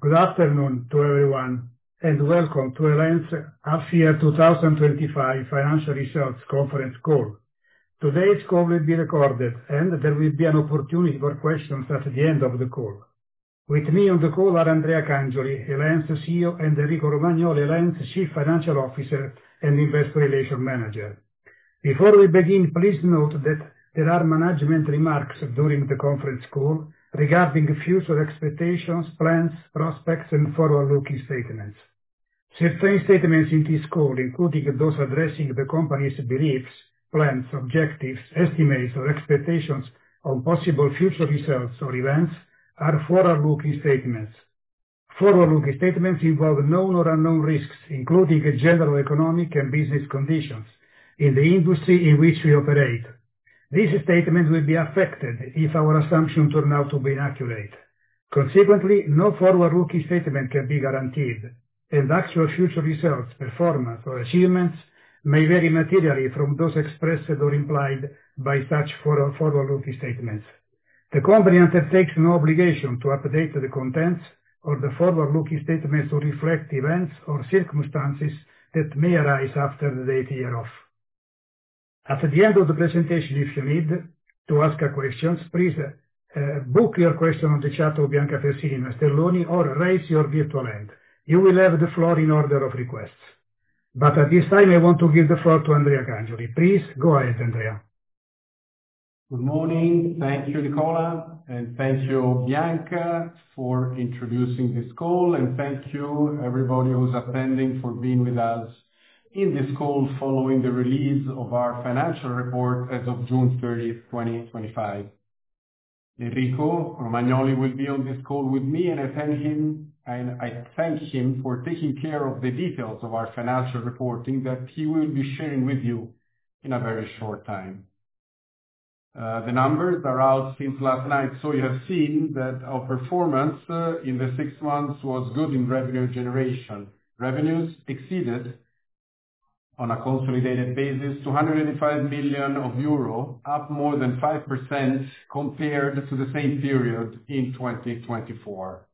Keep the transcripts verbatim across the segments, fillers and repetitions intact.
Good afternoon to everyone, and welcome to El.En.'s half-year two thousand twenty-five financial results conference call. Today's call will be recorded, and there will be an opportunity for questions at the end of the call. With me on the call are Andrea Cangioli, El.En.'s C E O, and Enrico Romagnoli, El.En.'s Chief Financial Officer and Investor Relations Manager. Before we begin, please note that there are management remarks during the conference call regarding future expectations, plans, prospects, and forward-looking statements. Certain statements in this call, including those addressing the company's beliefs, plans, objectives, estimates, or expectations on possible future results or events, are forward-looking statements. Forward-looking statements involve known or unknown risks, including general economic and business conditions in the industry in which we operate. These statements will be affected if our assumptions turn out to be inaccurate. Consequently, no forward-looking statement can be guaranteed, and actual future results, performance, or achievements may vary materially from those expressed or implied by such forward-looking statements. The company undertakes no obligation to update the contents or the forward-looking statements to reflect events or circumstances that may arise after the date hereof. At the end of the presentation, if you need to ask a question, please uh, book your question on the chat of Bianca Fersini Mastelloni or raise your virtual hand. You will have the floor in order of requests. But at this time, I want to give the floor to Andrea Cangioli. Please go ahead, Andrea. Good morning. Thank you, Nicola, and thank you, Bianca, for introducing this call, and thank you, everybody who's attending, for being with us in this call following the release of our financial report as of June thirtieth, twenty twenty-five. Enrico Romagnoli will be on this call with me, and I thank him, and I thank him for taking care of the details of our financial reporting that he will be sharing with you in a very short time. Uh, the numbers are out since last night, so you have seen that our performance uh, in the six months was good in revenue generation. Revenues exceeded, on a consolidated basis, two hundred eighty-five million euro, up more than five percent compared to the same period in twenty twenty-four,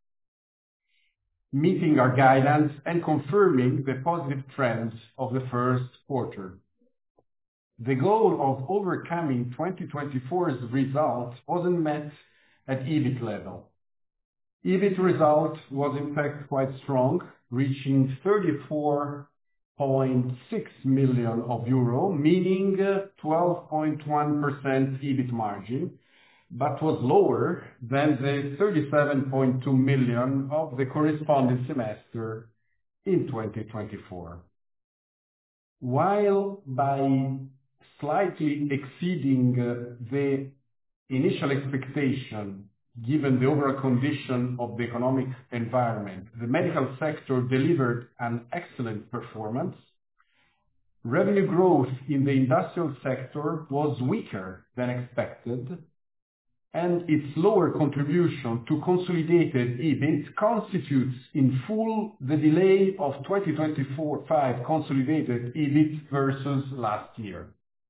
meeting our guidance and confirming the positive trends of the first quarter. The goal of overcoming twenty twenty-four's result wasn't met at E B I T level. E B I T result was in fact quite strong, reaching thirty-four point six million euro, meaning twelve point one percent E B I T margin, but was lower than the thirty-seven point two million of the corresponding semester in twenty twenty-four. While by slightly exceeding uh, the initial expectation, given the overall condition of the economic environment, the medical sector delivered an excellent performance. Revenue growth in the industrial sector was weaker than expected, and its lower contribution to consolidated E B I T constitutes in full the delay of twenty twenty-four five consolidated E B I T versus last year.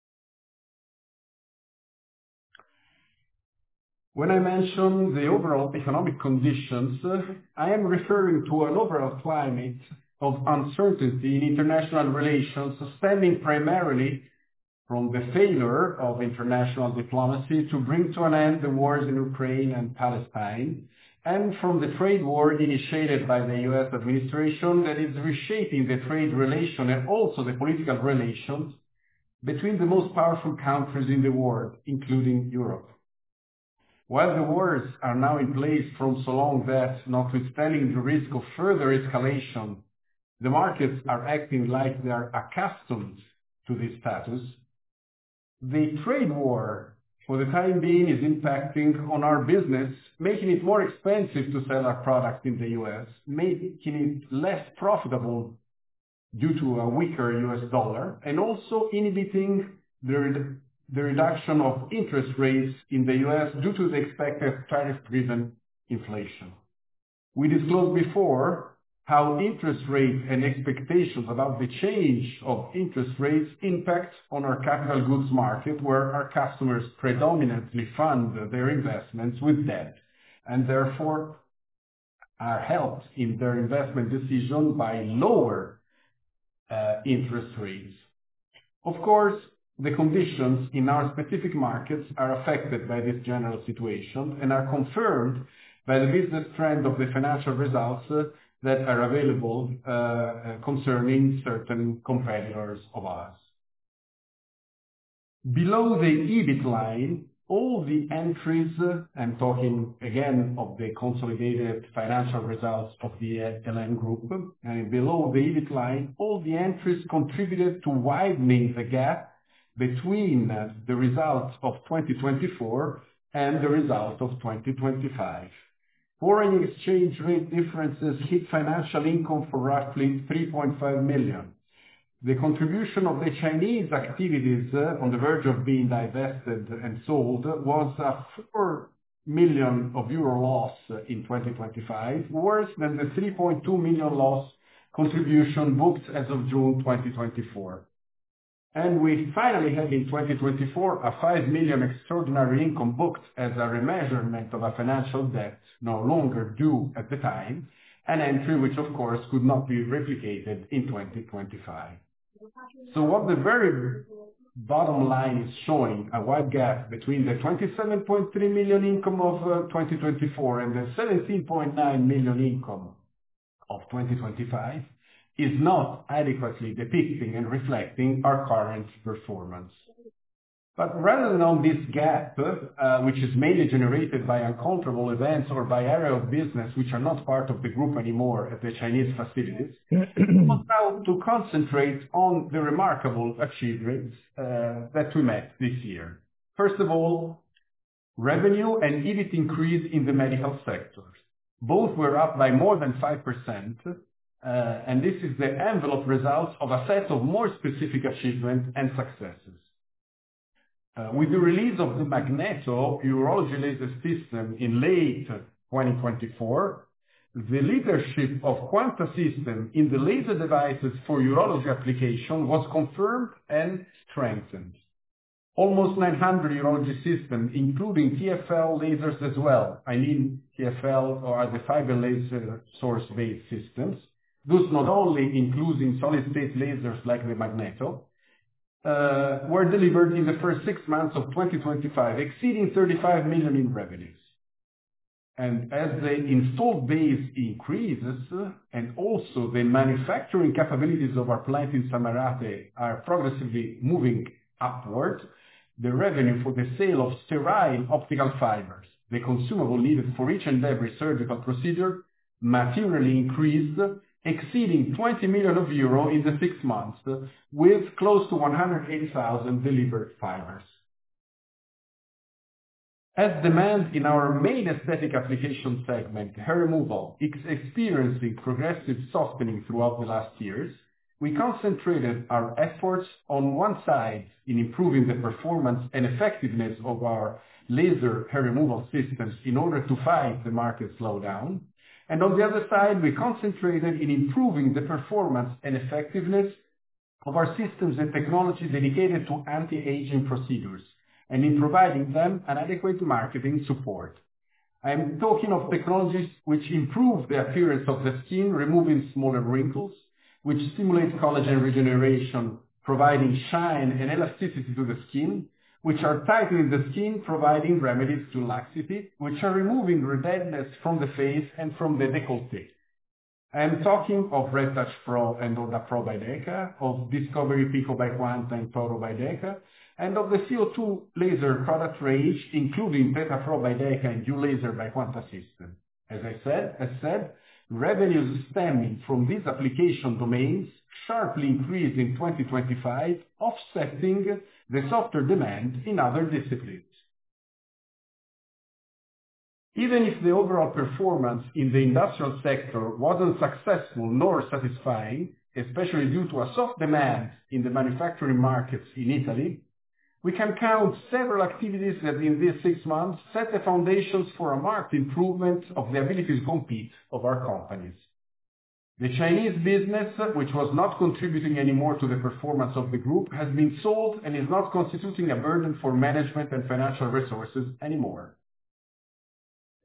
When I mention the overall economic conditions, uh, I am referring to an overall climate of uncertainty in international relations stemming primarily from the failure of international diplomacy to bring to an end the wars in Ukraine and Palestine, and from the trade war initiated by the U S administration that is reshaping the trade relation and also the political relations between the most powerful countries in the world, including Europe. While the wars are now in place from so long that, notwithstanding the risk of further escalation, the markets are acting like they are accustomed to this status, the trade war, for the time being, is impacting on our business, making it more expensive to sell our products in the U S, making it less profitable due to a weaker U S dollar, and also inhibiting the the reduction of interest rates in the U S due to the expected tariff-driven inflation. We disclosed before how interest rates and expectations about the change of interest rates impact on our capital goods market, where our customers predominantly fund their investments with debt, and therefore are helped in their investment decision by lower uh, interest rates. Of course, the conditions in our specific markets are affected by this general situation and are confirmed by the business trend of the financial results uh, that are available uh, uh, concerning certain competitors of ours. Below the E B I T line, all the entries, uh, I'm talking again of the consolidated financial results of the uh, El En Group, and below the E B I T line, all the entries contributed to widening the gap between uh, the results of twenty twenty-four and the result of twenty twenty-five. Foreign exchange rate differences hit financial income for roughly three point five million. The contribution of the Chinese activities uh, on the verge of being divested and sold was a four million of euro loss in twenty twenty-five, worse than the three point two million loss contribution booked as of June twenty twenty-four. And we finally had in twenty twenty-four a five million extraordinary income booked as a remeasurement of a financial debt no longer due at the time, an entry which of course could not be replicated in twenty twenty-five. So what the very bottom line is showing, a wide gap between the twenty-seven point three million income of uh, twenty twenty-four and the seventeen point nine million income of twenty twenty-five, is not adequately depicting and reflecting our current performance. But rather than on this gap, uh, which is mainly generated by uncontrollable events or by area of business which are not part of the group anymore at the Chinese facilities, we want now to concentrate on the remarkable achievements uh, that we met this year. First of all, revenue and E B I T increase in the medical sectors. Both were up by more than five percent, uh, and this is the envelope results of a set of more specific achievements and successes. Uh, with the release of the Magneto urology laser system in late twenty twenty-four, the leadership of Quanta System in the laser devices for urology application was confirmed and strengthened. Almost nine hundred urology systems, including T F L lasers as well. I mean T F L or the fiber laser source-based systems, thus not only including solid-state lasers like the Magneto, Uh, were delivered in the first six months of twenty twenty-five, exceeding thirty-five million in revenues. And as the installed base increases uh, and also the manufacturing capabilities of our plant in Samarate are progressively moving upward, the revenue for the sale of sterile optical fibers, the consumable needed for each and every surgical procedure, materially increased, exceeding twenty million of euro in the six months, with close to one hundred eighty thousand delivered fibers. As demand in our main aesthetic application segment, hair removal, is experiencing progressive softening throughout the last years, we concentrated our efforts on one side in improving the performance and effectiveness of our laser hair removal systems in order to fight the market slowdown. And on the other side, we concentrated in improving the performance and effectiveness of our systems and technology dedicated to anti-aging procedures, and in providing them an adequate marketing support. I am talking of technologies which improve the appearance of the skin, removing smaller wrinkles, which stimulate collagen regeneration, providing shine and elasticity to the skin, which are tightening the skin, providing remedies to laxity, which are removing redness from the face and from the décolleté. I am talking of RedTouch Pro and Oda Pro by DEKA, of Discovery Pico by Quanta and Toro by DEKA, and of the C O two laser product range, including Theta Pro by DEKA and U-Laser by Quanta System. As I said, as said, revenues stemming from these application domains sharply increased in twenty twenty-five, offsetting the softer demand in other disciplines. Even if the overall performance in the industrial sector wasn't successful nor satisfying, especially due to a soft demand in the manufacturing markets in Italy, we can count several activities that in these six months set the foundations for a marked improvement of the ability to compete of our companies. The Chinese business, which was not contributing anymore to the performance of the group, has been sold and is not constituting a burden for management and financial resources anymore.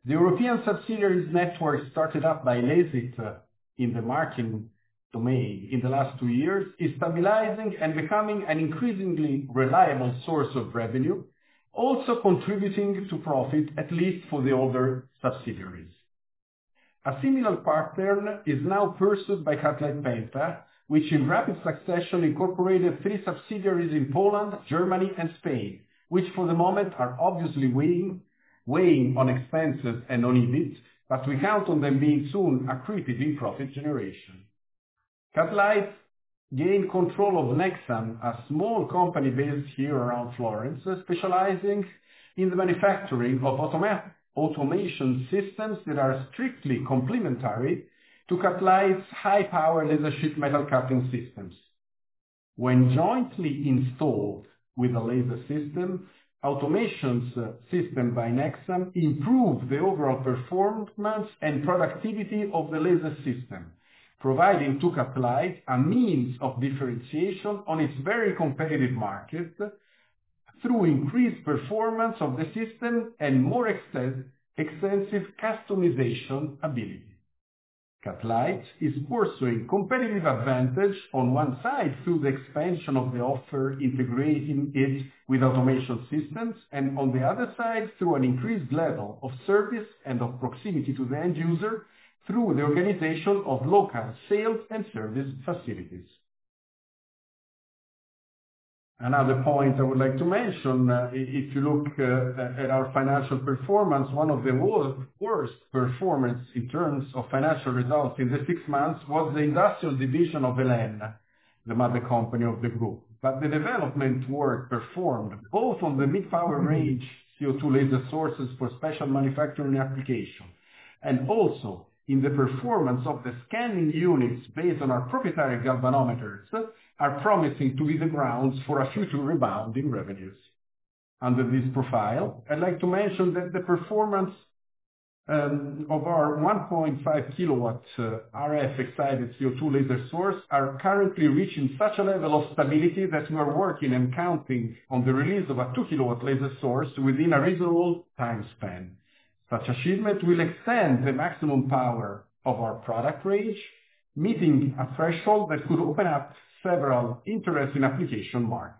The European subsidiaries network started up by Lasit uh, in the marking domain in the last two years is stabilizing and becoming an increasingly reliable source of revenue, also contributing to profit, at least for the older subsidiaries. A similar pattern is now pursued by Cutlite Penta, which in rapid succession incorporated three subsidiaries in Poland, Germany, and Spain, which for the moment are obviously weighing, weighing on expenses and on E B I T, but we count on them being soon accretive in profit generation. Cutlite gained control of Nexam, a small company based here around Florence, specializing in the manufacturing of automa- automation systems that are strictly complementary to Cutlite's high-power laser sheet metal cutting systems. When jointly installed with a laser system, automation's system by Nexam improve the overall performance and productivity of the laser system, providing to Cutlite a means of differentiation on its very competitive market through increased performance of the system and more exten- extensive customization ability. Cutlite is pursuing competitive advantage on one side through the expansion of the offer, integrating it with automation systems, and on the other side through an increased level of service and of proximity to the end user through the organization of local sales and service facilities. Another point I would like to mention, uh, if you look uh, at our financial performance, one of the worst performance in terms of financial results in the six months was the industrial division of Elen, the mother company of the group. But the development work performed both on the mid-power range C O two laser sources for special manufacturing application and also in the performance of the scanning units based on our proprietary galvanometers are promising to be the grounds for a future rebound in revenues. Under this profile, I'd like to mention that the performance um, of our one point five kilowatt uh, R F excited C O two laser source are currently reaching such a level of stability that we are working and counting on the release of a two kilowatt laser source within a reasonable time span. Such achievement will extend the maximum power of our product range, meeting a threshold that could open up several interesting application markets.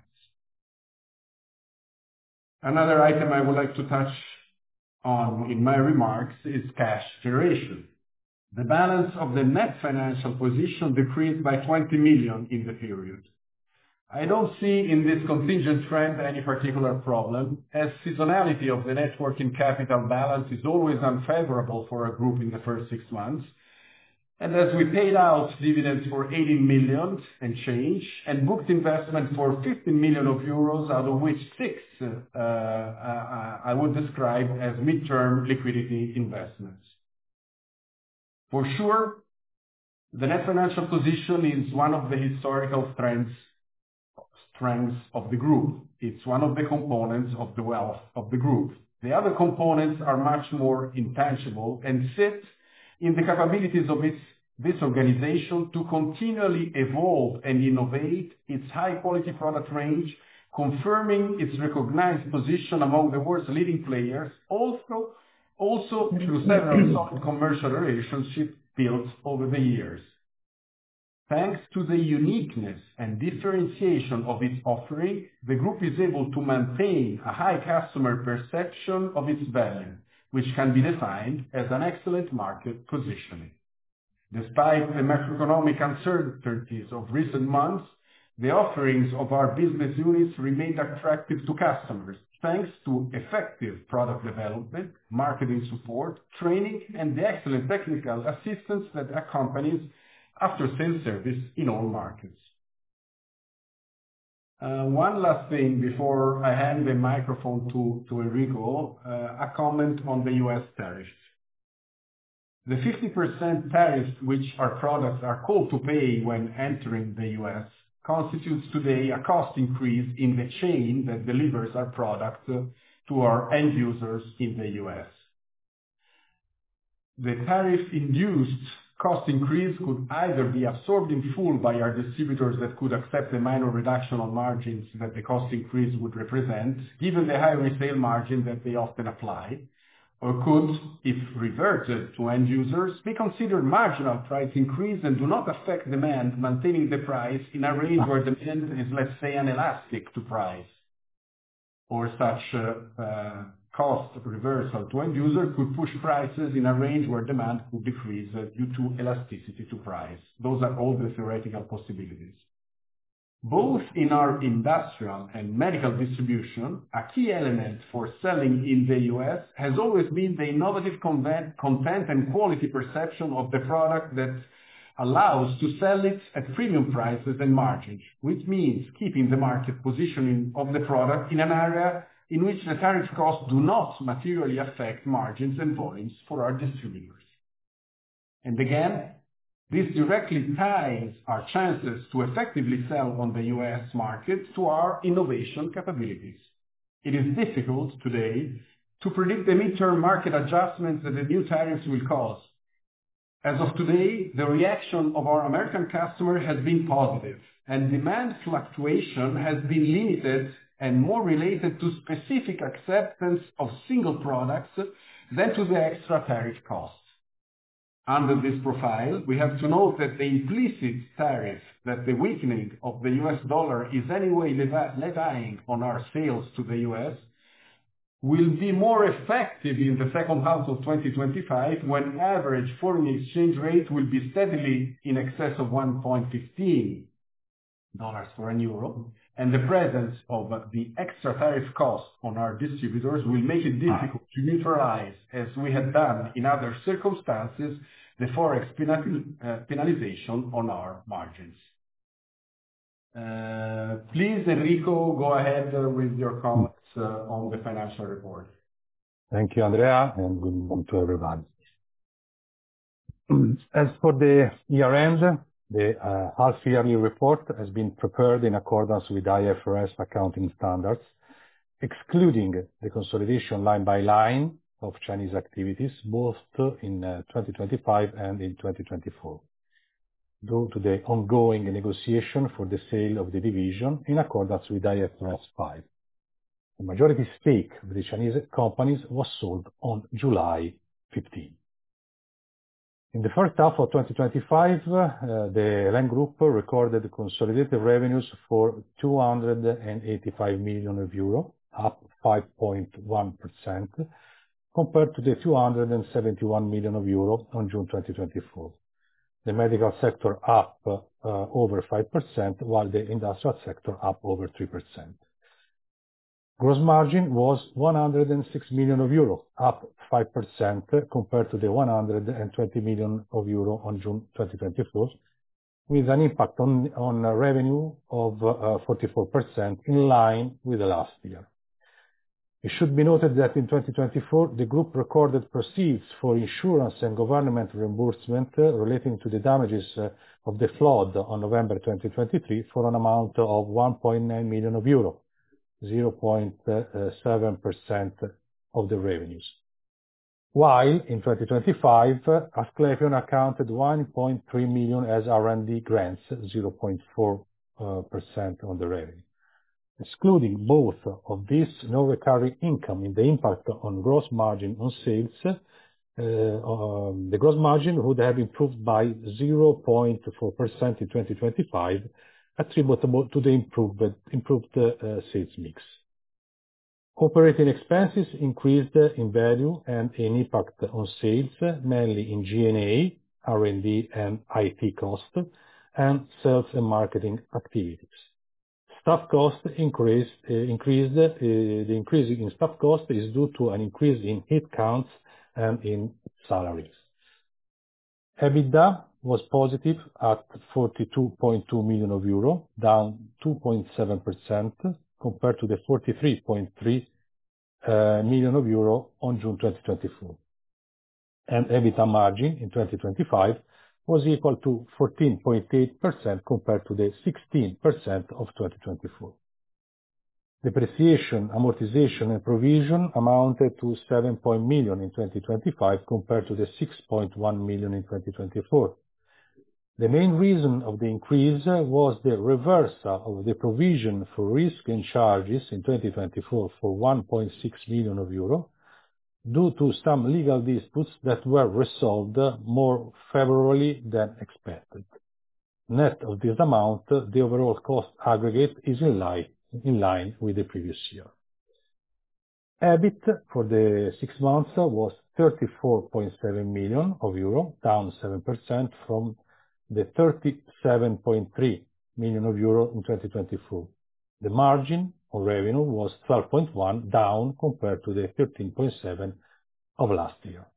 Another item I would like to touch on in my remarks is cash generation. The balance of the net financial position decreased by twenty million in the period. I don't see in this contingent trend any particular problem, as seasonality of the net working capital balance is always unfavorable for a group in the first six months, and as we paid out dividends for eighteen million and change, and booked investment for fifteen million of euros, out of which six uh, uh, I would describe as midterm liquidity investments. For sure, the net financial position is one of the historical strengths strengths of the group. It's one of the components of the wealth of the group. The other components are much more intangible and sit in the capabilities of its, this organization to continually evolve and innovate its high-quality product range, confirming its recognized position among the world's leading players, also, also through several solid commercial relationships built over the years. Thanks to the uniqueness and differentiation of its offering, the group is able to maintain a high customer perception of its value, which can be defined as an excellent market positioning. Despite the macroeconomic uncertainties of recent months, the offerings of our business units remained attractive to customers, thanks to effective product development, marketing support, training, and the excellent technical assistance that accompanies after-sales service in all markets. Uh, one last thing before I hand the microphone to, to Enrico, uh, a comment on the U S tariffs. The fifty percent tariff which our products are called to pay when entering the U S constitutes today a cost increase in the chain that delivers our product uh, to our end users in the U S. The tariff-induced cost increase could either be absorbed in full by our distributors that could accept the minor reduction on margins that the cost increase would represent, given the high resale margin that they often apply, or could, if reverted to end users, be considered marginal price increase and do not affect demand, maintaining the price in a range where demand is, let's say, inelastic to price. Or such uh, uh, cost reversal to end user could push prices in a range where demand could decrease uh, due to elasticity to price. Those are all the theoretical possibilities. Both in our industrial and medical distribution, a key element for selling in the U S has always been the innovative content and quality perception of the product that allows to sell it at premium prices and margins, which means keeping the market positioning of the product in an area in which the tariff costs do not materially affect margins and volumes for our distributors. And again, this directly ties our chances to effectively sell on the U S market to our innovation capabilities. It is difficult today to predict the midterm market adjustments that the new tariffs will cause. As of today, the reaction of our American customer has been positive, and demand fluctuation has been limited and more related to specific acceptance of single products than to the extra tariff costs. Under this profile, we have to note that the implicit tariff that the weakening of the U S dollar is anyway levying on our sales to the U S will be more effective in the second half of twenty twenty-five, when average foreign exchange rate will be steadily in excess of one point one five dollars for an euro, and the presence of the extra tariff cost on our distributors will make it difficult to neutralize, as we have done in other circumstances, the forex penal uh, penalization on our margins. Uh, please, Enrico, go ahead uh, with your comments uh, on the financial report. Thank you, Andrea, and good morning to everybody. As for the year-end, the uh, half-yearly report has been prepared in accordance with I F R S accounting standards, excluding the consolidation line by line of Chinese activities, both in uh, twenty twenty-five and in twenty twenty-four, due to the ongoing negotiation for the sale of the division in accordance with I F R S five. The majority stake of the Chinese companies was sold on July fifteenth. In the first half of twenty twenty-five, uh, the El En Group recorded consolidated revenues for two hundred eighty-five million euro, up five point one percent, compared to the two hundred seventy-one million euro on June twenty twenty-four. The medical sector up uh, over five percent, while the industrial sector up over three percent. Gross margin was one hundred six million euro, up five percent compared to the one hundred twenty million euro on June twenty twenty-four, with an impact on, on revenue of uh, forty-four percent, in line with the last year. It should be noted that in twenty twenty-four, the group recorded proceeds for insurance and government reimbursement uh, relating to the damages uh, of the flood on November twenty twenty-three for an amount of one point nine million euro, zero point seven percent of the revenues. While in twenty twenty-five, Asclepion accounted one point three million as R and D grants, zero point four percent on the revenue. Excluding both of these, no recurring income in the impact on gross margin on sales, uh, um, the gross margin would have improved by zero point four percent in twenty twenty-five, attributable to the improved, improved uh, sales mix. Operating expenses increased in value and in impact on sales, mainly in G and A, R and D and I T costs, and sales and marketing activities. Staff cost increased, uh, increased uh, the increase in staff cost is due to an increase in headcounts and in salaries. EBITDA was positive at forty-two point two million euro, down two point seven percent compared to the forty-three point three uh, million euro on June twenty twenty-four. And EBITDA margin in twenty twenty-five was equal to fourteen point eight percent compared to the sixteen percent of twenty twenty-four. Depreciation, amortization and provision amounted to seven million in twenty twenty-five compared to the six point one million in twenty twenty-four. The main reason of the increase was the reversal of the provision for risk and charges in twenty twenty-four for one point six million euro, due to some legal disputes that were resolved more favorably than expected. Net of this amount, the overall cost aggregate is in line, in line with the previous year. EBIT for the six months was thirty-four point seven million euro, down seven percent from the thirty-seven point three million euro in twenty twenty-four. The margin on revenue was twelve point one, down compared to the thirteen point seven of last year.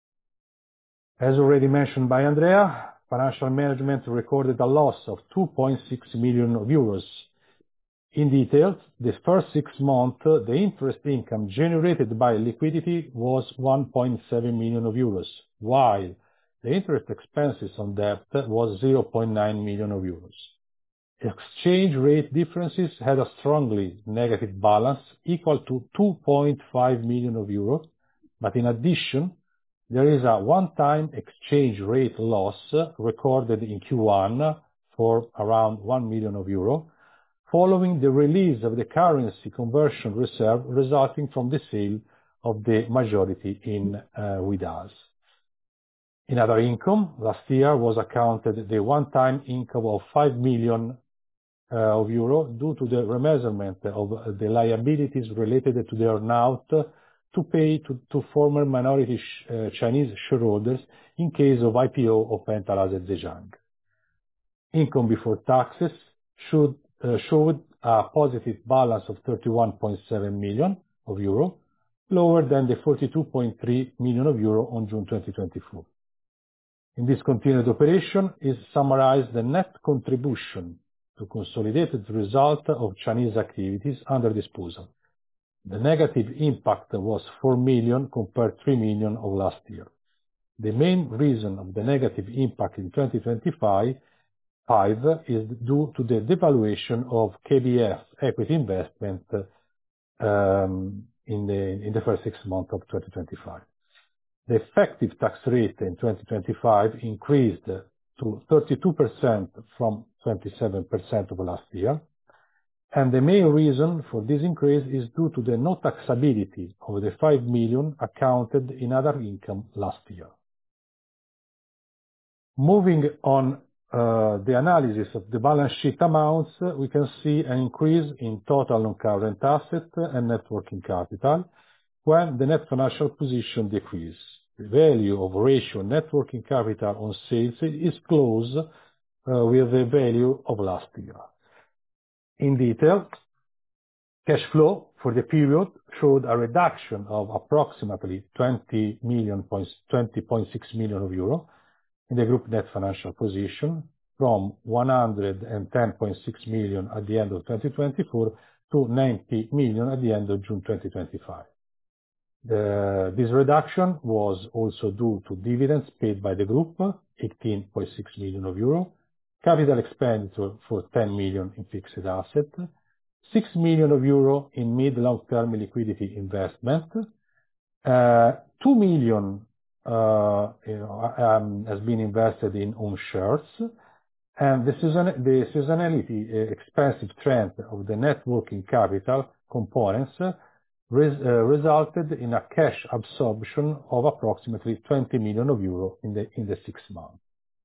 As already mentioned by Andrea, financial management recorded a loss of two point six million euros. In detail, the first six months, the interest income generated by liquidity was one point seven million euros, while the interest expenses on debt was zero point nine million euros. Exchange rate differences had a strongly negative balance equal to two point five million euros, but in addition, there is a one-time exchange rate loss recorded in Q one for around one million euro, following the release of the currency conversion reserve resulting from the sale of the majority in uh, with us. In other income, last year was accounted the one-time income of five million uh, of euro due to the remeasurement of the liabilities related to the earn-out to pay to, to former minority sh uh, Chinese shareholders in case of I P O of Penta Laser Zhejiang. Income before taxes should Uh, showed a positive balance of thirty-one point seven million euro, lower than the forty-two point three million euro on June twenty twenty-four. In discontinued operation is summarized the net contribution to consolidated result of Chinese activities under disposal. The negative impact was four million compared to three million of last year. The main reason of the negative impact in twenty twenty-five Five is due to the devaluation of K B F equity investment um, in the in the first six months of twenty twenty-five. The effective tax rate in twenty twenty-five increased to thirty-two percent from twenty-seven percent of last year, and the main reason for this increase is due to the no taxability of the five million accounted in other income last year. Moving on. Uh, the analysis of the balance sheet amounts, uh, we can see an increase in total non-current assets and net working capital, when the net financial position decreased. The value of ratio net working capital on sales is close uh, with the value of last year. In detail, cash flow for the period showed a reduction of approximately twenty point six million euro in the group net financial position from one hundred ten point six million at the end of twenty twenty-four to ninety million at the end of June twenty twenty-five. The, this reduction was also due to dividends paid by the group, eighteen point six million euro, capital expenditure for ten million in fixed assets, six million euro in mid-long-term liquidity investment, uh, two million Uh, you know, um, has been invested in own shares, and the, season, the seasonality uh, expensive trend of the net working capital components uh, res, uh, resulted in a cash absorption of approximately twenty million euro in the in the six months.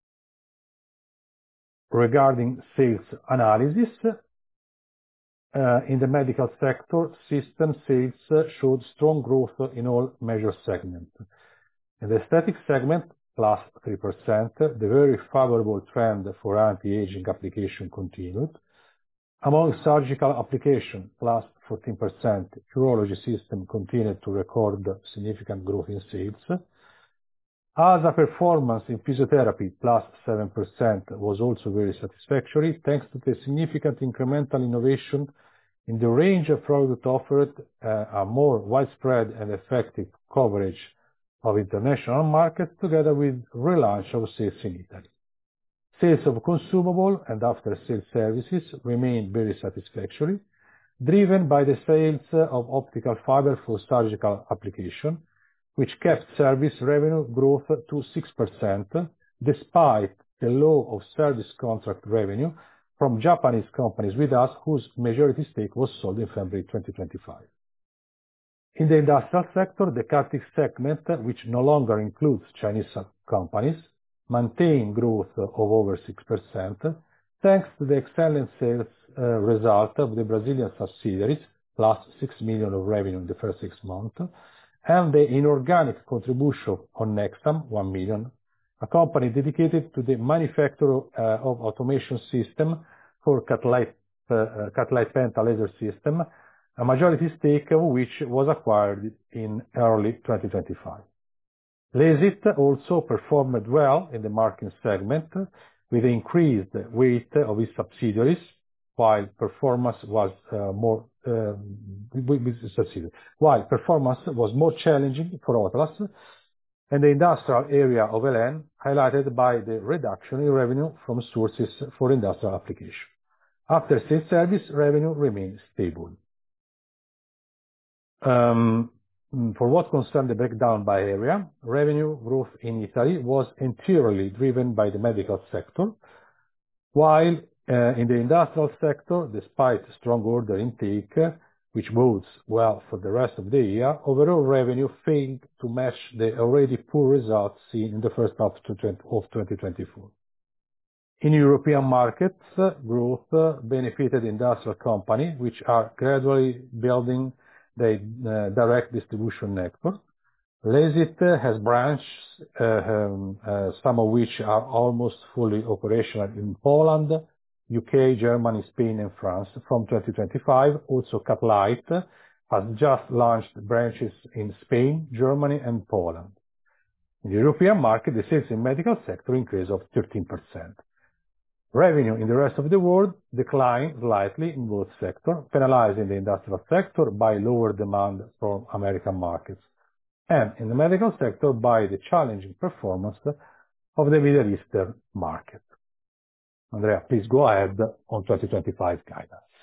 Regarding sales analysis, uh, in the medical sector, system sales uh, showed strong growth in all major segments. In the aesthetic segment, plus three percent, the very favorable trend for anti-aging application continued. Among surgical application, plus fourteen percent, urology system continued to record significant growth in sales. As a performance in physiotherapy, plus seven percent, was also very satisfactory, thanks to the significant incremental innovation in the range of products offered, uh, a more widespread and effective coverage of international markets, together with relaunch of sales in Italy. Sales of consumable and after-sales services remained very satisfactory, driven by the sales of optical fiber for surgical application, which kept service revenue growth to six percent, despite the low of service contract revenue from Japanese companies with us, whose majority stake was sold in February twenty twenty-five. In the industrial sector, the cutting segment, which no longer includes Chinese companies, maintained growth of over six percent, thanks to the excellent sales uh, result of the Brazilian subsidiaries, plus six million of revenue in the first six months, and the inorganic contribution on Nextam, one million, a company dedicated to the manufacture uh, of automation system for Cutlite uh, Cutlite Penta laser system, a majority stake of which was acquired in early twenty twenty-five. Lasit also performed well in the marking segment with increased weight of its subsidiaries, while performance was uh, more uh, with subsidiaries. While performance was more challenging for Otlas, and the industrial area of El En, highlighted by the reduction in revenue from sources for industrial application. After sales service, revenue remained stable. Um, For what concerned the breakdown by area, revenue growth in Italy was entirely driven by the medical sector, while uh, in the industrial sector, despite strong order intake, which bodes well for the rest of the year, overall revenue failed to match the already poor results seen in the first half of twenty twenty-four. In European markets, growth benefited industrial companies, which are gradually building the uh, direct distribution network. Lasit has branches, uh, um, uh, some of which are almost fully operational in Poland, U K, Germany, Spain, and France from twenty twenty-five. Also, Cutlite has just launched branches in Spain, Germany, and Poland. In the European market, the sales in medical sector increased of thirteen percent. Revenue in the rest of the world declined slightly in both sectors, penalizing the industrial sector by lower demand from American markets, and in the medical sector by the challenging performance of the Middle Eastern market. Andrea, please go ahead on twenty twenty-five guidance.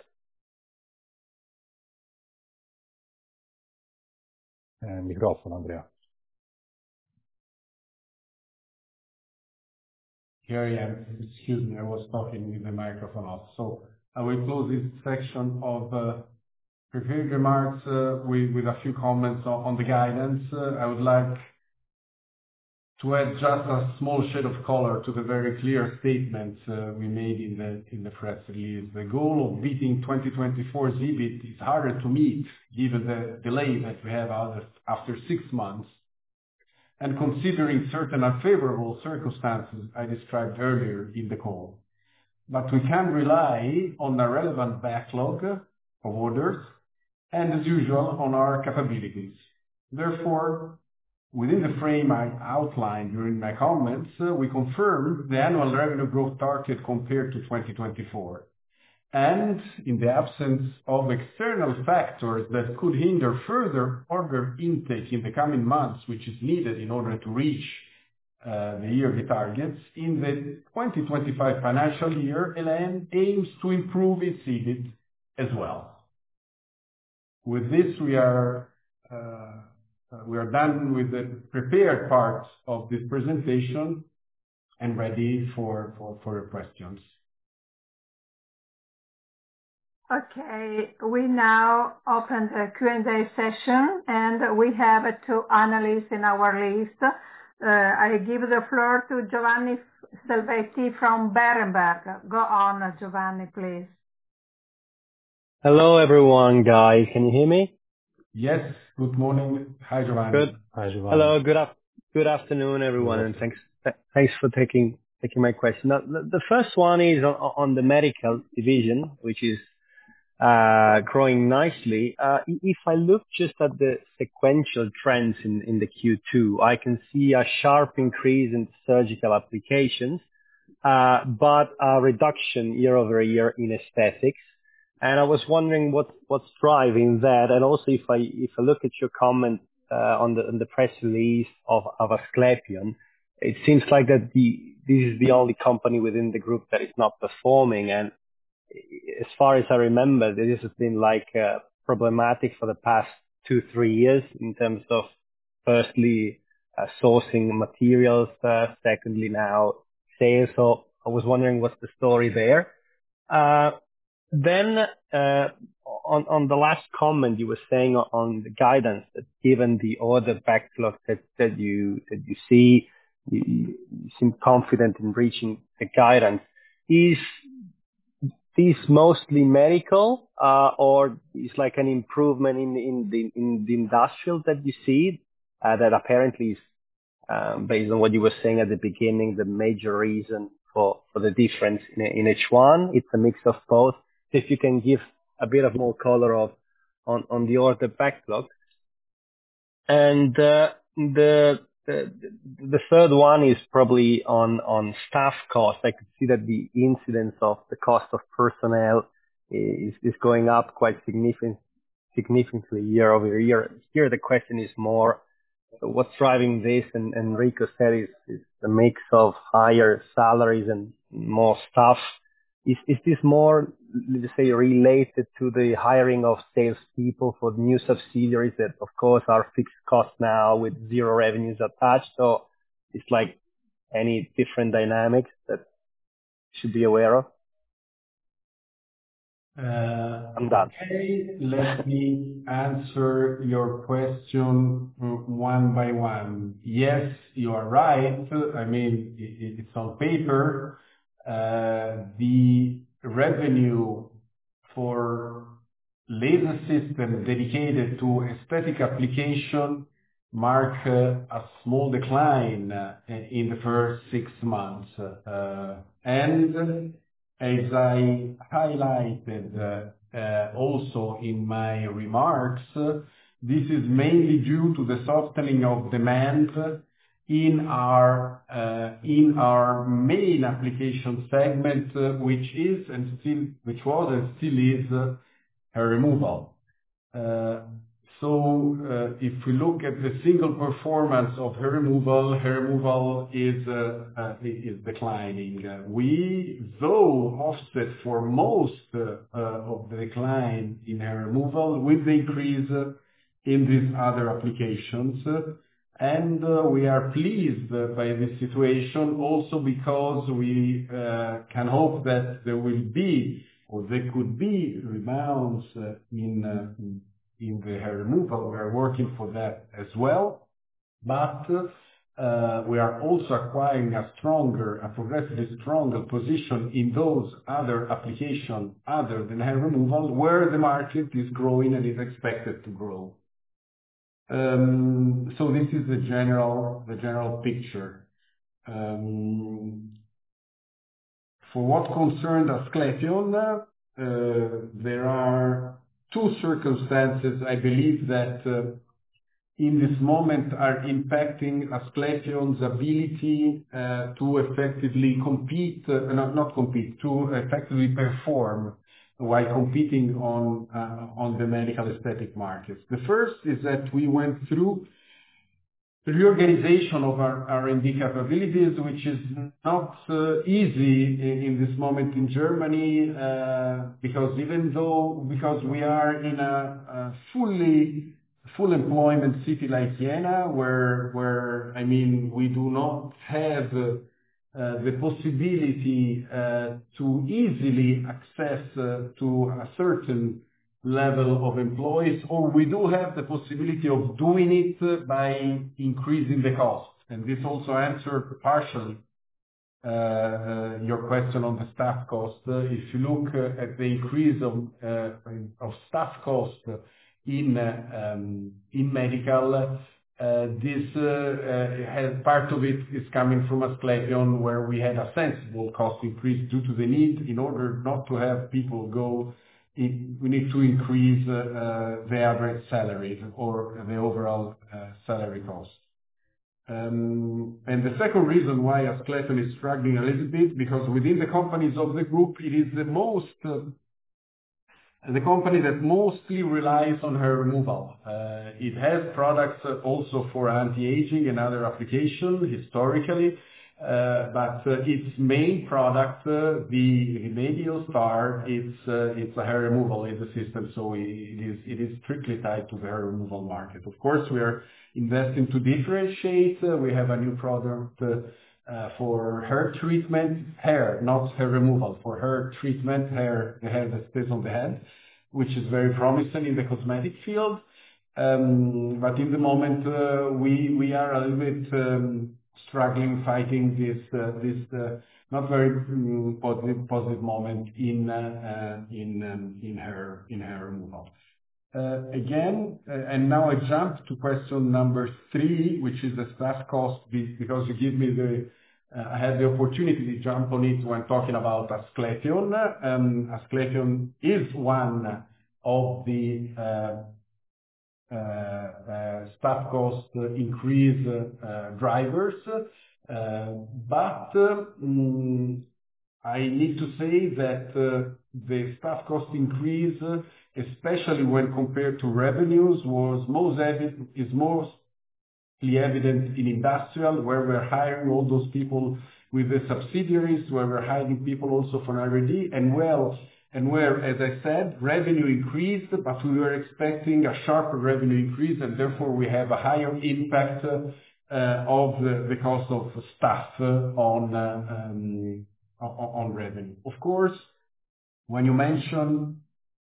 Uh, microfono, Andrea. Here I am. Excuse me, I was talking with the microphone off. So I will close this section of uh, prepared remarks uh, with, with a few comments on, on the guidance. Uh, I would like to add just a small shade of color to the very clear statements uh, we made in the in the press release. The goal of beating twenty twenty-four's E B I T is harder to meet given the delay that we have after six months. And considering certain unfavorable circumstances I described earlier in the call. But we can rely on a relevant backlog of orders and, as usual, on our capabilities. Therefore, within the frame I outlined during my comments, uh, we confirmed the annual revenue growth target compared to twenty twenty-four. And in the absence of external factors that could hinder further order intake in the coming months, which is needed in order to reach uh, the yearly targets, in the twenty twenty-five financial year, El En aims to improve its E B I T as well. With this, we are uh, we are done with the prepared part of this presentation and ready for, for, for your questions. Okay, we now open the Q and A session, and we have two analysts in our list. Uh, I give the floor to Giovanni Salvetti from Berenberg. Go on, Giovanni, please. Hello, everyone, guys. Can you hear me? Yes. Good morning. Hi, Giovanni. Good. Hi, Giovanni. Hello. Good af- Good afternoon, everyone, and thanks th- thanks for taking taking my question. Now, the, the first one is on, on the medical division, which is uh, growing nicely. Uh, if I look just at the sequential trends in, in the Q two, I can see a sharp increase in surgical applications, uh, but a reduction year over year in aesthetics. And I was wondering what, what's driving that. And also, if I if I look at your comment uh, on the on the press release of, of Asclepion, it seems like that the this is the only company within the group that is not performing. And as far as I remember, this has been like uh, problematic for the past two three years in terms of firstly uh, sourcing materials, uh, secondly now sales. So I was wondering what's the story there. Uh, then uh, on on the last comment you were saying on the guidance, that given the order backlog that that you that you see, you, you seem confident in reaching the guidance. Is this mostly medical, uh, or is like an improvement in in the in the industrial that you see, uh, that apparently is, um, based on what you were saying at the beginning, the major reason for for the difference in in H one? It's a mix of both. If you can give a bit of more color of on on the order backlog. And uh, the the the third one is probably on on staff cost. I could see that the incidence of the cost of personnel is is going up quite significant significantly year over year. Here, the question is more, what's driving this? And Enrico said is is a mix of higher salaries and more staff. Is is this more, let's say, related to the hiring of salespeople for the new subsidiaries that, of course, are fixed costs now with zero revenues attached? So it's like any different dynamics that should be aware of? Uh, I'm done. Okay, let me answer your question one by one. Yes, you are right. I mean, it, it's on paper. Uh, the revenue for laser system dedicated to aesthetic application mark uh, a small decline uh, in the first six months. Uh, and as I highlighted uh, uh, also in my remarks, uh, this is mainly due to the softening of demand in our uh, in our main application segment, uh, which is and still which was and still is uh, hair removal. Uh, so uh, if we look at the single performance of hair removal, hair removal is uh, uh, is declining. Uh, we though offset for most uh, uh, of the decline in hair removal with the increase uh, in these other applications. Uh, And uh, we are pleased uh, by this situation also because we uh, can hope that there will be or there could be rebounds uh, in, uh, in the hair removal. We are working for that as well. But uh, we are also acquiring a stronger, a progressively stronger position in those other applications other than hair removal where the market is growing and is expected to grow. Um, so this is the general, the general picture. Um, for what concerned Asclepion, uh, there are two circumstances, I believe, that uh, in this moment are impacting Asclepion's ability uh, to effectively compete, uh, not, not compete, to effectively perform while competing on uh, on the medical aesthetic markets. The first is that we went through the reorganization of our R and D capabilities, which is not uh, easy in, in this moment in Germany, uh, because even though, because we are in a, a fully full employment city like Vienna, where, where I mean, we do not have uh, Uh, the possibility uh, to easily access uh, to a certain level of employees, or we do have the possibility of doing it uh, by increasing the cost. And this also answered partially uh, uh, your question on the staff cost. Uh, if you look uh, at the increase of, uh, of staff cost in, uh, um, in medical, Uh, this uh, uh, has part of it is coming from Asclepion, where we had a sensible cost increase due to the need. In order not to have people go, in, we need to increase uh, uh, the average salary or the overall uh, salary cost. Um, and the second reason why Asclepion is struggling a little bit, because within the companies of the group, it is the most uh, the company that mostly relies on hair removal. Uh, it has products uh, also for anti-aging and other applications historically, uh, but uh, its main product, uh, the Remedial Star, it's uh, it's a hair removal in the system, so it is it is strictly tied to the hair removal market. Of course, we are investing to differentiate. Uh, we have a new product uh, uh, for hair treatment, hair, not hair removal, for hair treatment, hair, the hair that stays on the head, which is very promising in the cosmetic field. Um, but in the moment, uh, we we are a little bit um, struggling, fighting this uh, this uh, not very um, positive positive moment in uh, uh, in um, in hair in hair removal. Uh, again, uh, and now I jump to question number three, which is the staff cost, because you give me the uh, I had the opportunity to jump on it when talking about Asclepion. Um, Asclepion is one of the uh, Uh, uh, staff cost increase uh, drivers. Uh, but um, I need to say that uh, the staff cost increase, uh, especially when compared to revenues, was most evident, is mostly evident in industrial, where we're hiring all those people with the subsidiaries, where we're hiring people also for R and D, and well, and where, as I said, revenue increased, but we were expecting a sharper revenue increase, and therefore we have a higher impact uh, of the, the cost of staff uh, on uh, um, on revenue. Of course, when you mention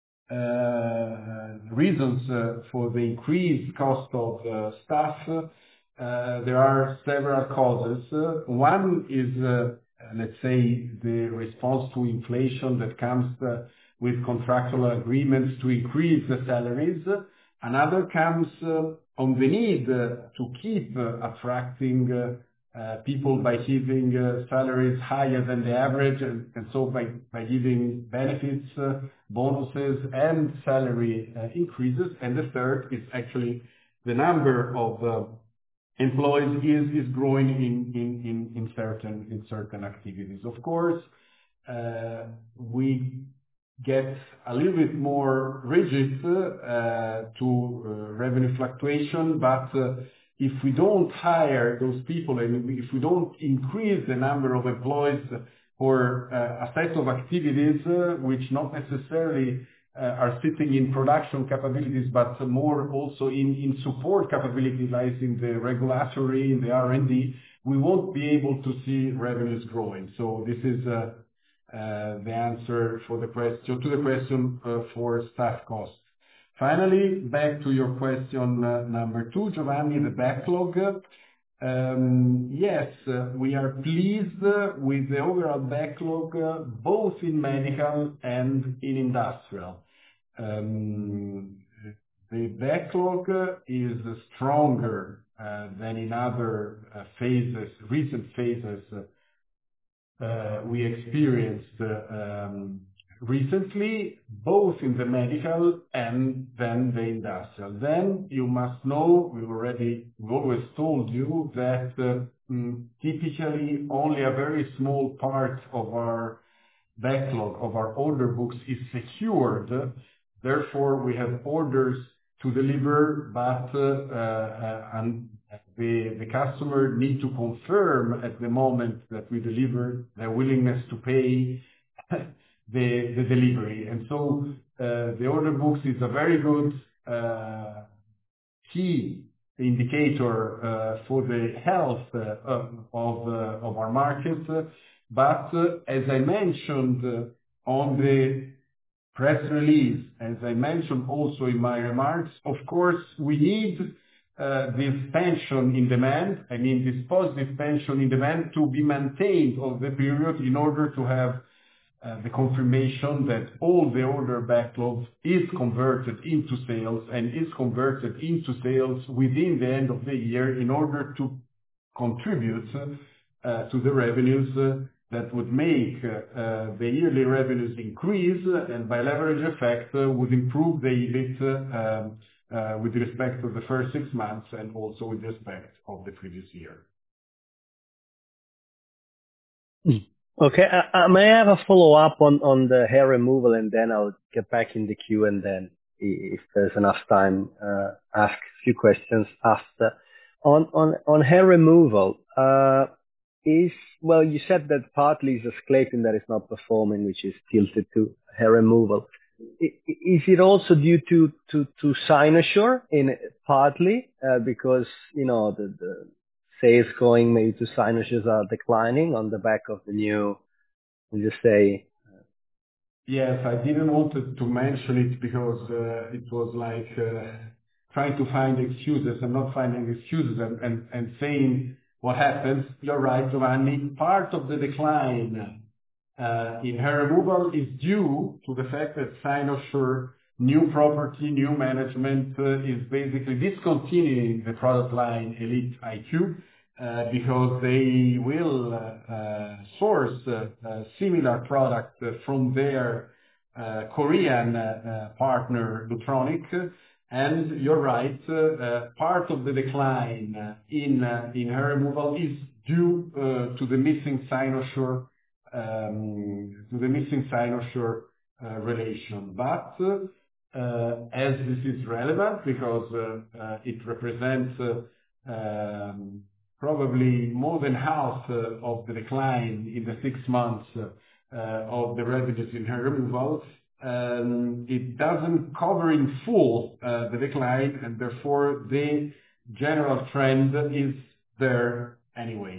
uh, reasons uh, for the increased cost of uh, staff, uh, there are several causes. Uh, one is uh, let's say, the response to inflation that comes uh, with contractual agreements to increase the salaries. Another comes uh, on the need uh, to keep uh, attracting uh, uh, people by giving uh, salaries higher than the average, and, and so by, by giving benefits, uh, bonuses, and salary uh, increases. And the third is actually the number of uh, employees is, is growing in, in, in, in certain in certain activities. Of course, uh, we get a little bit more rigid uh, to uh, revenue fluctuation, but uh, if we don't hire those people and if we don't increase the number of employees for uh, a set of activities uh, which not necessarily Uh, are sitting in production capabilities, but more also in, in support capabilities, like in the regulatory, in the R and D, we won't be able to see revenues growing. So this is uh, uh, the answer for the question to the question uh, for staff costs. Finally, back to your question uh, number two, Giovanni, the backlog. Um, yes, uh, we are pleased uh, with the overall backlog, uh, both in medical and in industrial. Um, the backlog uh, is stronger uh, than in other uh, phases, recent phases uh, uh, we experienced uh, um, recently, both in the medical and then the industrial. Then you must know, we already, we always told you that uh, mm, typically only a very small part of our backlog, of our order books is secured. Therefore, we have orders to deliver, but uh, uh, and the, the customer need to confirm at the moment that we deliver their willingness to pay The, the delivery. And so uh, the order books is a very good uh, key indicator uh, for the health uh, of, uh, of our market. But uh, as I mentioned uh, on the press release, as I mentioned also in my remarks, of course we need uh, this tension in demand, I mean this positive tension in demand to be maintained over the period in order to have Uh, the confirmation that all the order backlog is converted into sales and is converted into sales within the end of the year in order to contribute uh, to the revenues uh, that would make uh, uh, the yearly revenues increase and by leverage effect uh, would improve the E B I T uh, uh, with respect to the first six months and also with respect of the previous year. Mm. Okay, uh, uh, may I have a follow-up on, on the hair removal, and then I'll get back in the queue, and then if there's enough time, uh, ask a few questions after. On, on, on hair removal, uh, is, well, you said that partly is Asclepion that is not performing, which is tilted to hair removal. Is it also due to, to, to Cynosure in partly, uh, because, you know, the, the sales going maybe to Cynosure are declining on the back of the new, would you say? Yes, I didn't want to mention it because uh, it was like uh, trying to find excuses and not finding excuses and, and, and saying what happens. You're right, Giovanni. Part of the decline uh, in hair removal is due to the fact that Cynosure new property, new management uh, is basically discontinuing the product line Elite I Q uh, because they will uh, uh, source uh, a similar product uh, from their uh, Korean uh, uh, partner Lutronic. And you're right, uh, uh, part of the decline uh, in uh, in hair removal is due uh, to the missing Cynosure um, to the missing Cynosure uh, relation. But uh, Uh, as this is relevant because uh, uh, it represents uh, um, probably more than half uh, of the decline in the six months uh, uh, of the revenues in hair removal. Um, it doesn't cover in full uh, the decline, and therefore the general trend is there anyway.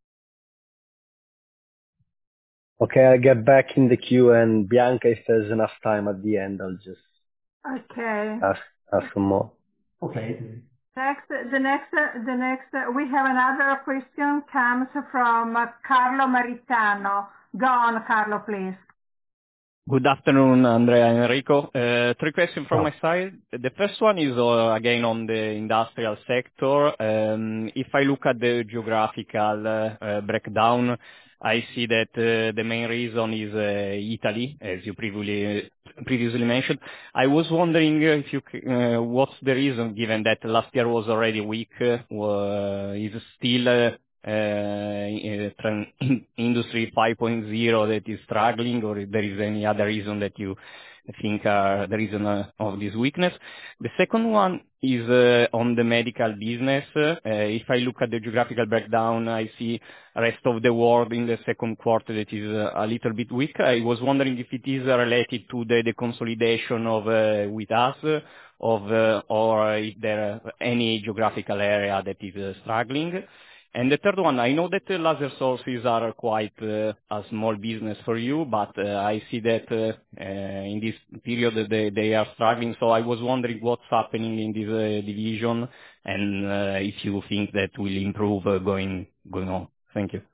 Okay, I'll get back in the queue, and Bianca, if there's enough time at the end, I'll just Okay. Ask, ask some more. Okay. Next, the next, the next, we have another question comes from Carlo Maritano. Go on, Carlo, please. Good afternoon, Andrea and Enrico. Uh, three questions from my side. The first one is uh, again on the industrial sector. Um, if I look at the geographical uh, uh, breakdown, I see that uh, the main reason is uh, Italy, as you previously previously mentioned. I was wondering if you uh, what's the reason, given that last year was already weak, uh, is still uh, uh, Industry five point oh that is struggling, or if there is any other reason that you think are the reason uh, of this weakness? The second one is uh, on the medical business. Uh, if I look at the geographical breakdown, I see rest of the world in the second quarter that is uh, a little bit weak. I was wondering if it is uh, related to the, the consolidation of uh, with us, uh, of uh, or if there are any geographical area that is uh, struggling. And the third one, I know that uh, laser sources are quite uh, a small business for you, but uh, I see that uh, uh, in this period they, they are struggling. So I was wondering what's happening in this uh, division, and uh, if you think that will improve uh, going going on. Thank you.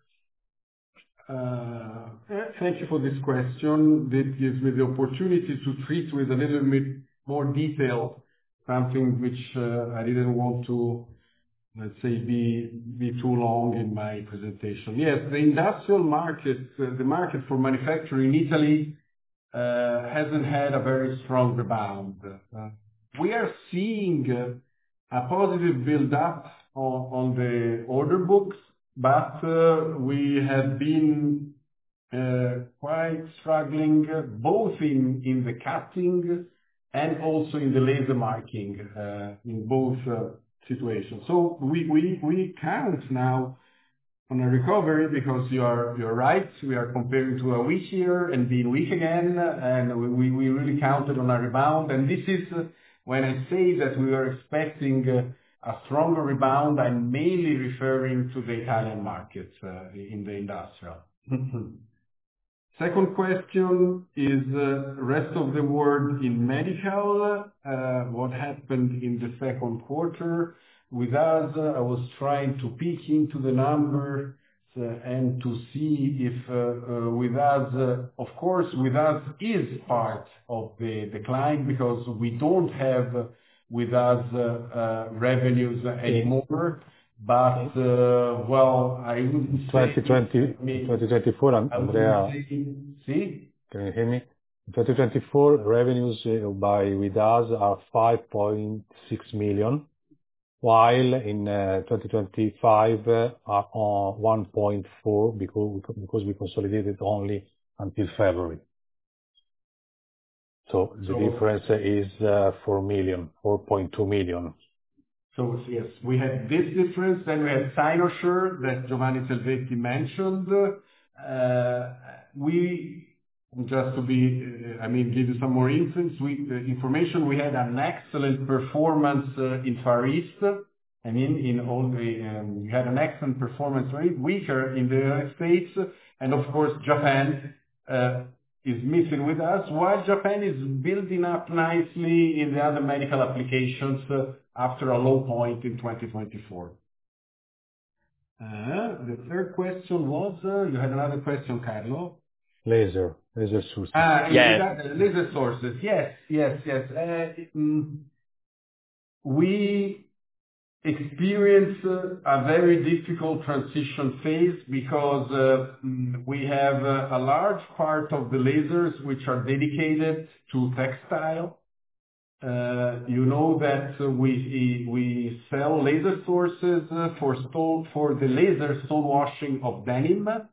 Uh, thank you for this question. That gives me the opportunity to treat with a little bit more detail something which uh, I didn't want to, let's say, be be too long in my presentation. Yes, the industrial market, uh, the market for manufacturing in Italy uh, hasn't had a very strong rebound. Uh, we are seeing uh, a positive build-up on, on the order books, but uh, we have been uh, quite struggling uh, both in, in the cutting and also in the laser marking, uh, in both uh, situations. So we, we, we count now on a recovery because you are, you're right. We are comparing to a weak year and being weak again, and we, we really counted on a rebound. And this is uh, when I say that we are expecting uh, a stronger rebound, I'm mainly referring to the Italian markets uh, in the industrial. Second question is uh, rest of the world in medical. Uh, what happened in the second quarter? With us, uh, I was trying to peek into the numbers uh, and to see if uh, uh, with us, uh, of course, with us is part of the decline because we don't have uh, with us uh, uh, revenues anymore. But, uh, well, I wouldn't twenty twenty, say... I mean, twenty twenty-four, Andrea, see? can you hear me? In twenty twenty-four, revenues uh, by with us are five point six million, while in uh, twenty twenty-five uh, are on one point four because, because we consolidated only until February. So the So, difference is uh, four million, four point two million. So yes, we had this difference. Then we had Cynosure that Giovanni Salvetti mentioned. Uh, we, just to be, uh, I mean, give you some more instance, we, uh, information, we had an excellent performance uh, in Far East, I mean, in all the, um, you had an excellent performance rate, weaker in the United States, and of course, Japan uh, is missing with us, while Japan is building up nicely in the other medical applications uh, after a low point in twenty twenty-four. Uh, the third question was, uh, you had another question, Carlo? Laser, laser sources. Ah, yes. Laser sources. Yes, yes, yes. Uh, mm, we experience uh, a very difficult transition phase because uh, mm, we have uh, a large part of the lasers which are dedicated to textile. Uh, you know that uh, we we sell laser sources uh, for stone for the laser stone washing of denim. Uh,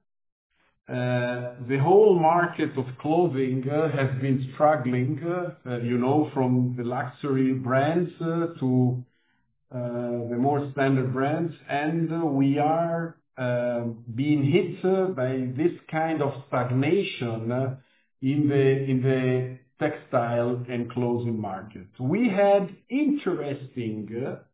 the whole market of clothing uh, has been struggling, uh, uh, you know, from the luxury brands uh, to uh, the more standard brands, and uh, we are uh, being hit uh, by this kind of stagnation uh, in the in the textile and clothing market. We had interesting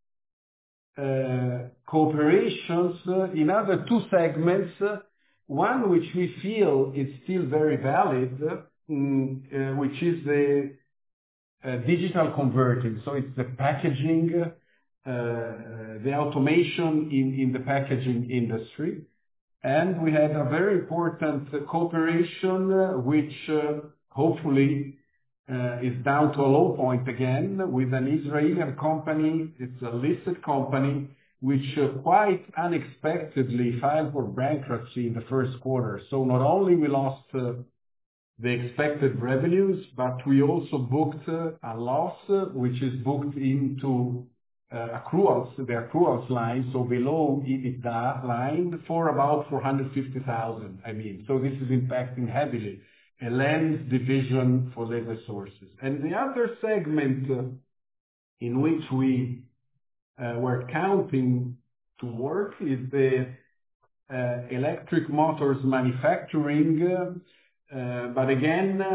uh, uh, cooperations uh, in other two segments, uh, one which we feel is still very valid, uh, mm, uh, which is the uh, digital converting. So it's the packaging, uh, the automation in, in the packaging industry. And we had a very important uh, cooperation, uh, which uh, hopefully Uh, is down to a low point again with an Israeli company. It's a listed company which uh, quite unexpectedly filed for bankruptcy in the first quarter. So not only we lost uh, the expected revenues, but we also booked uh, a loss uh, which is booked into uh, accruals, the accruals line, so below EBITDA line for about four hundred fifty thousand. I mean, so this is impacting heavily a lens division for laser sources. And the other segment uh, in which we uh, were counting to work is the uh, electric motors manufacturing. Uh, uh, but again, uh,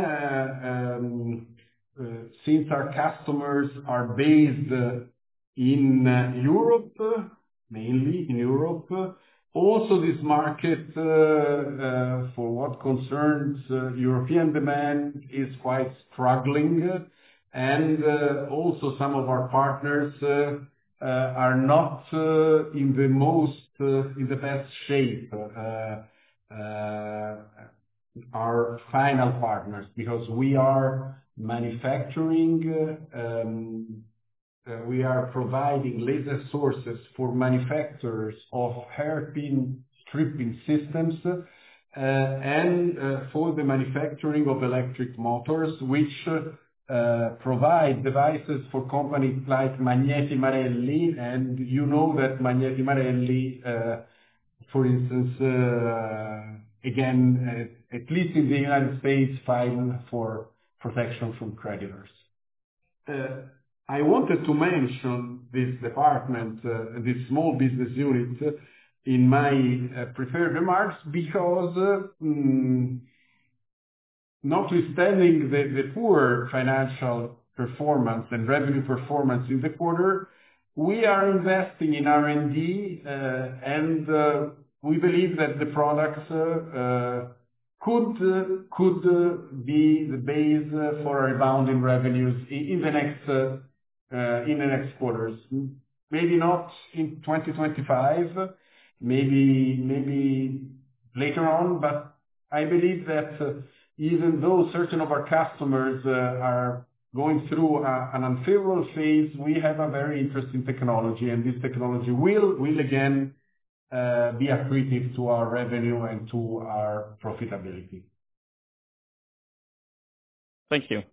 um, uh, since our customers are based uh, in uh, Europe, uh, mainly in Europe, uh, also, this market, uh, uh, for what concerns uh, European demand, is quite struggling, and uh, also some of our partners uh, uh, are not uh, in the most, uh, in the best shape, uh, uh, our final partners, because we are manufacturing uh, um, Uh, we are providing laser sources for manufacturers of hairpin stripping systems uh, and uh, for the manufacturing of electric motors, which uh, uh, provide devices for companies like Magneti Marelli. And you know that Magneti Marelli, uh, for instance, uh, again, uh, at least in the United States, filed for protection from creditors. Uh, I wanted to mention this department, uh, this small business unit, uh, in my uh, prepared remarks because, uh, mm, notwithstanding the, the poor financial performance and revenue performance in the quarter, we are investing in R and D, uh, and uh, we believe that the products uh, uh, could uh, could uh, be the base uh, for a rebound in revenues in, in the next uh, Uh, in the next quarters. Maybe not in twenty twenty-five, maybe maybe later on, but I believe that uh, even though certain of our customers uh, are going through a, an unfavorable phase, we have a very interesting technology, and this technology will will again uh, be accretive to our revenue and to our profitability. Thank you.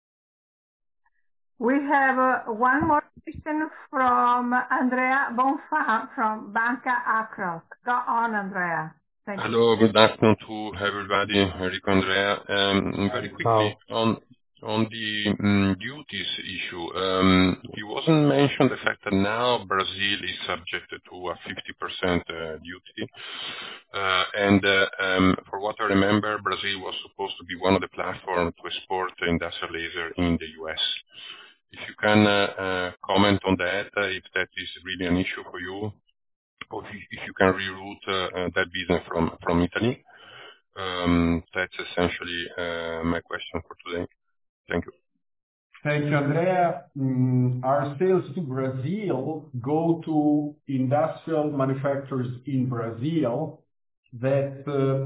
We have uh, one more question from Andrea Bonfà from Banca Akros. Go on, Andrea. Thank Hello, you. good afternoon to everybody. Enrico, Andrea. Um, very quickly, on on the um, duties issue, um, it wasn't mentioned the fact that now Brazil is subject to a fifty percent uh, duty. Uh, and uh, um, for what I remember, Brazil was supposed to be one of the platforms to export industrial laser in the U S. if you can comment on that, if that is really an issue for you, or if you can reroute that business from Italy. That's essentially my question for today. Thank you. Thank you, Andrea. Our sales to Brazil go to industrial manufacturers in Brazil that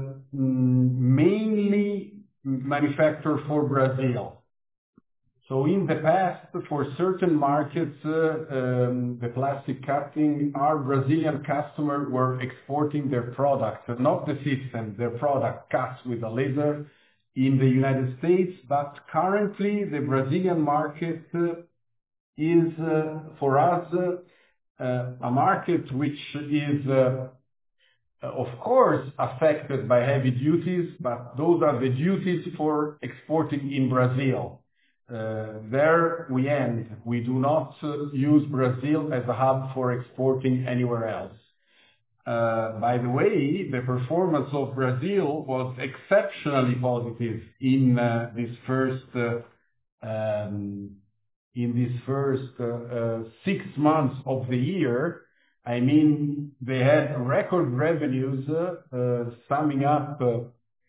mainly manufacture for Brazil. So in the past, for certain markets, the plastic cutting, our Brazilian customers were exporting their products, not the system, their product cut with a laser in the United States. But currently, the Brazilian market is, for us, a market which is, of course, affected by heavy duties, but those are the duties for exporting in Brazil. Uh, there we end. We do not uh, use Brazil as a hub for exporting anywhere else. Uh, by the way, the performance of Brazil was exceptionally positive in uh, this first uh, um, in this first uh, uh, six months of the year. I mean, they had record revenues uh, uh, summing up. Uh,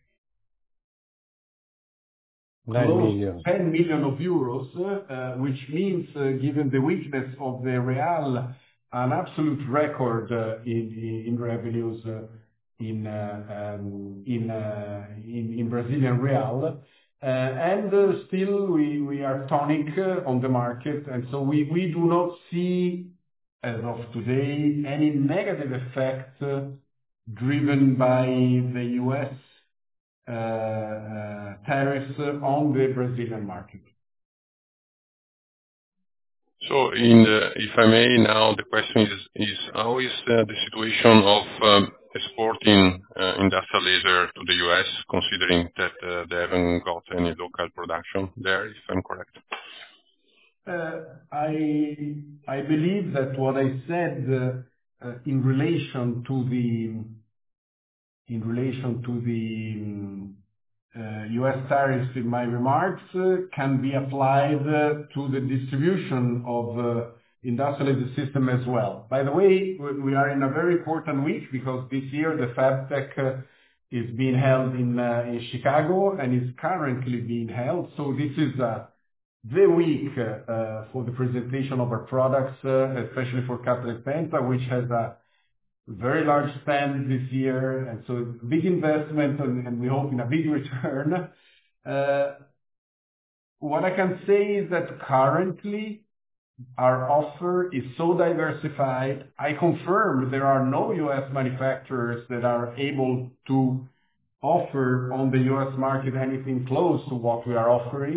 Close ten million of euros, uh, which means, uh, given the weakness of the real, an absolute record uh, in, in revenues uh, in, uh, um, in, uh, in in Brazilian real, uh, and uh, still we we are tonic uh, on the market, and so we we do not see, as of today, any negative effect uh, driven by the U S Uh, uh, tariffs on the Brazilian market. So, in the, if I may, now the question is, is how is uh, the situation of um, exporting uh, industrial laser to the U S, considering that uh, they haven't got any local production there, if I'm correct? Uh, I I believe that what I said uh, uh, in relation to the in relation to the uh, U S tariffs in my remarks uh, can be applied uh, to the distribution of uh, industrial laser system as well. By the way, we are in a very important week because this year the FabTech uh, is being held in, uh, in Chicago and is currently being held. So this is uh, the week uh, uh, for the presentation of our products, uh, especially for Cutlite Penta, which has a very large spend this year, and so big investment, and, and we hope in a big return. Uh, what I can say is that currently our offer is so diversified. I confirm there are no U S manufacturers that are able to offer on the U S market anything close to what we are offering.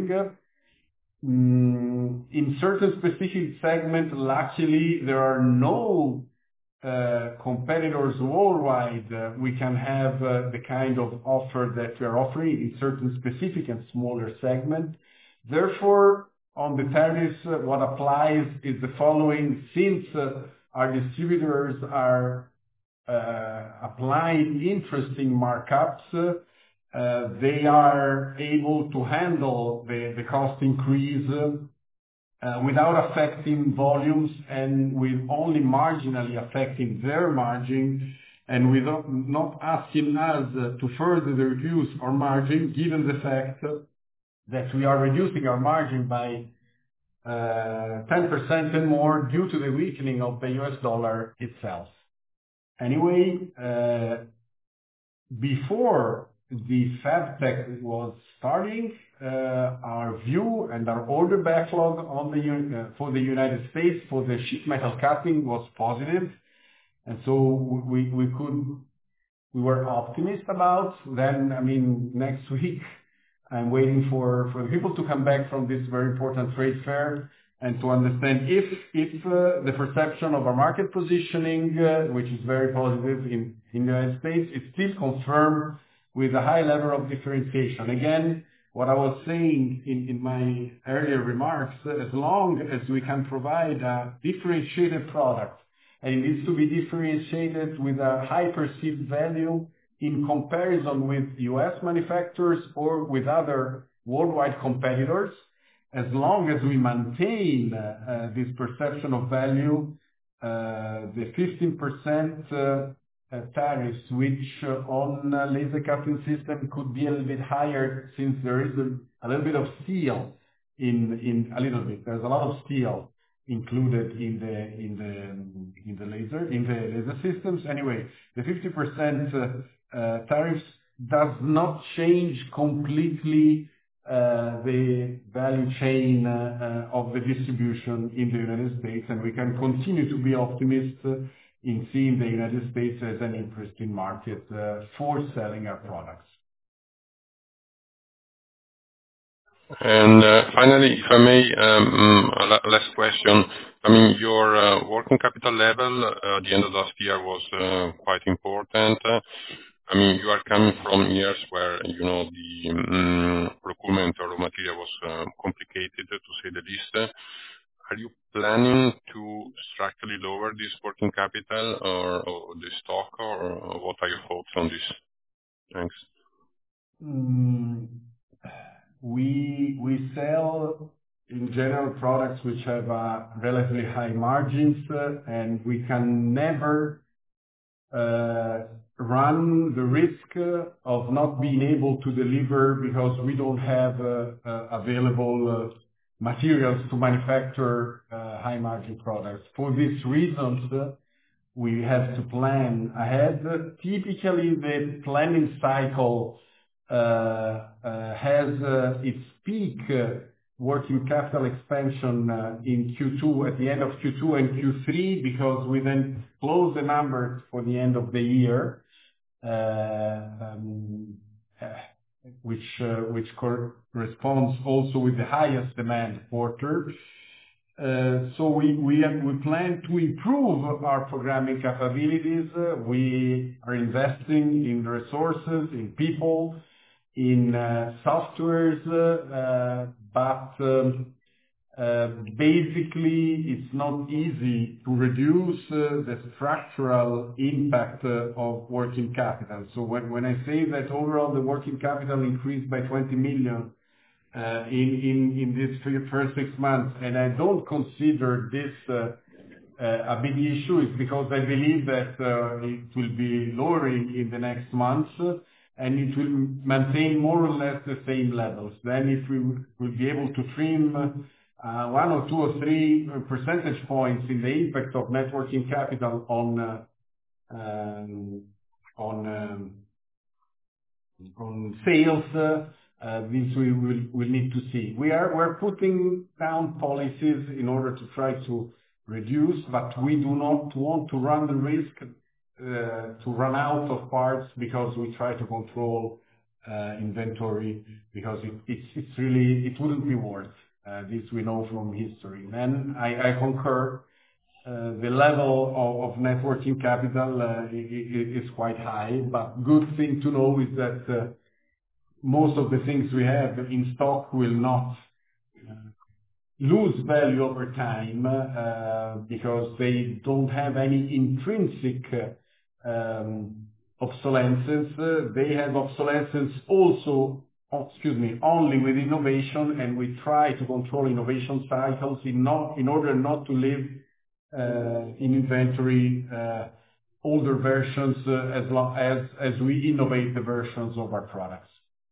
Mm, in certain specific segments, luckily, there are no Uh, competitors worldwide. Uh, we can have uh, the kind of offer that we are offering in certain specific and smaller segments. Therefore, on the tariffs, uh, what applies is the following. Since uh, our distributors are uh, applying interesting markups, uh, uh, they are able to handle the, the cost increase uh, Uh, without affecting volumes and with only marginally affecting their margin, and without not asking us uh, to further reduce our margin, given the fact that we are reducing our margin by uh, ten percent and more due to the weakening of the U S dollar itself. Anyway, uh, before the FabTech was starting, Uh, our view and our order backlog on the uh, for the United States for the sheet metal cutting was positive, and so we we could we were optimist about. Then, I mean, next week I'm waiting for for the people to come back from this very important trade fair and to understand if if uh, the perception of our market positioning, uh, which is very positive in in the United States, is still confirmed with a high level of differentiation. Again, what I was saying in, in my earlier remarks, as long as we can provide a differentiated product, and it needs to be differentiated with a high perceived value in comparison with U S manufacturers or with other worldwide competitors, as long as we maintain uh, this perception of value, uh, the fifteen percent uh, uh, tariffs, which uh, on uh, laser cutting system could be a little bit higher since there is a, a little bit of steel in, in a little bit. There's a lot of steel included in the in the in the laser in the laser systems. Anyway, the fifty percent uh, uh, tariffs does not change completely uh, the value chain uh, uh, of the distribution in the United States, and we can continue to be optimistic uh, in seeing the United States as an interesting market uh, for selling our products. And uh, finally, if I may, um, a last question. I mean, your uh, working capital level uh, at the end of last year was uh, quite important. Uh, I mean, you are coming from years where, you know, the um, procurement of raw material was uh, complicated, to say the least. Are you planning to structurally lower this working capital or, or the stock, or, or what are your thoughts on this? Thanks. Mm. We we sell, in general, products which have uh, relatively high margins, uh, and we can never uh, run the risk uh, of not being able to deliver because we don't have uh, uh, available uh, materials to manufacture uh, high-margin products. For these reasons, uh, we have to plan ahead. Typically, the planning cycle Uh, uh, has uh, its peak uh, working capital expansion uh, in Q two, at the end of Q two and Q three, because we then close the numbers for the end of the year, uh, um, uh, which uh, which corresponds also with the highest demand quarter. Uh, so we we have, we plan to improve our programming capabilities. Uh, we are investing in resources, in people, in uh, softwares, uh, uh, but um, uh, basically it's not easy to reduce uh, the structural impact uh, of working capital. So when, when I say that overall the working capital increased by twenty million uh, in, in, in this first six months, and I don't consider this uh, uh, a big issue, is because I believe that uh, it will be lowering in the next months, uh, and it will maintain more or less the same levels. Then if we will be able to trim uh, one or two or three percentage points in the impact of net working capital on uh, um, on um, on sales, uh, uh, this we will will need to see. We are we're putting down policies in order to try to reduce, but we do not want to run the risk Uh, to run out of parts because we try to control uh, inventory, because it, it's, it's really, it wouldn't be worth. Uh, this we know from history. Then I, I concur, uh, the level of, of net working capital uh, is quite high, but good thing to know is that uh, most of the things we have in stock will not uh, lose value over time uh, because they don't have any intrinsic uh, Um, obsolescence. Uh, they have obsolescence also, oh, excuse me, only with innovation, and we try to control innovation cycles in, not, in order not to leave uh, in inventory uh, older versions uh, as long as, as we innovate the versions of our products.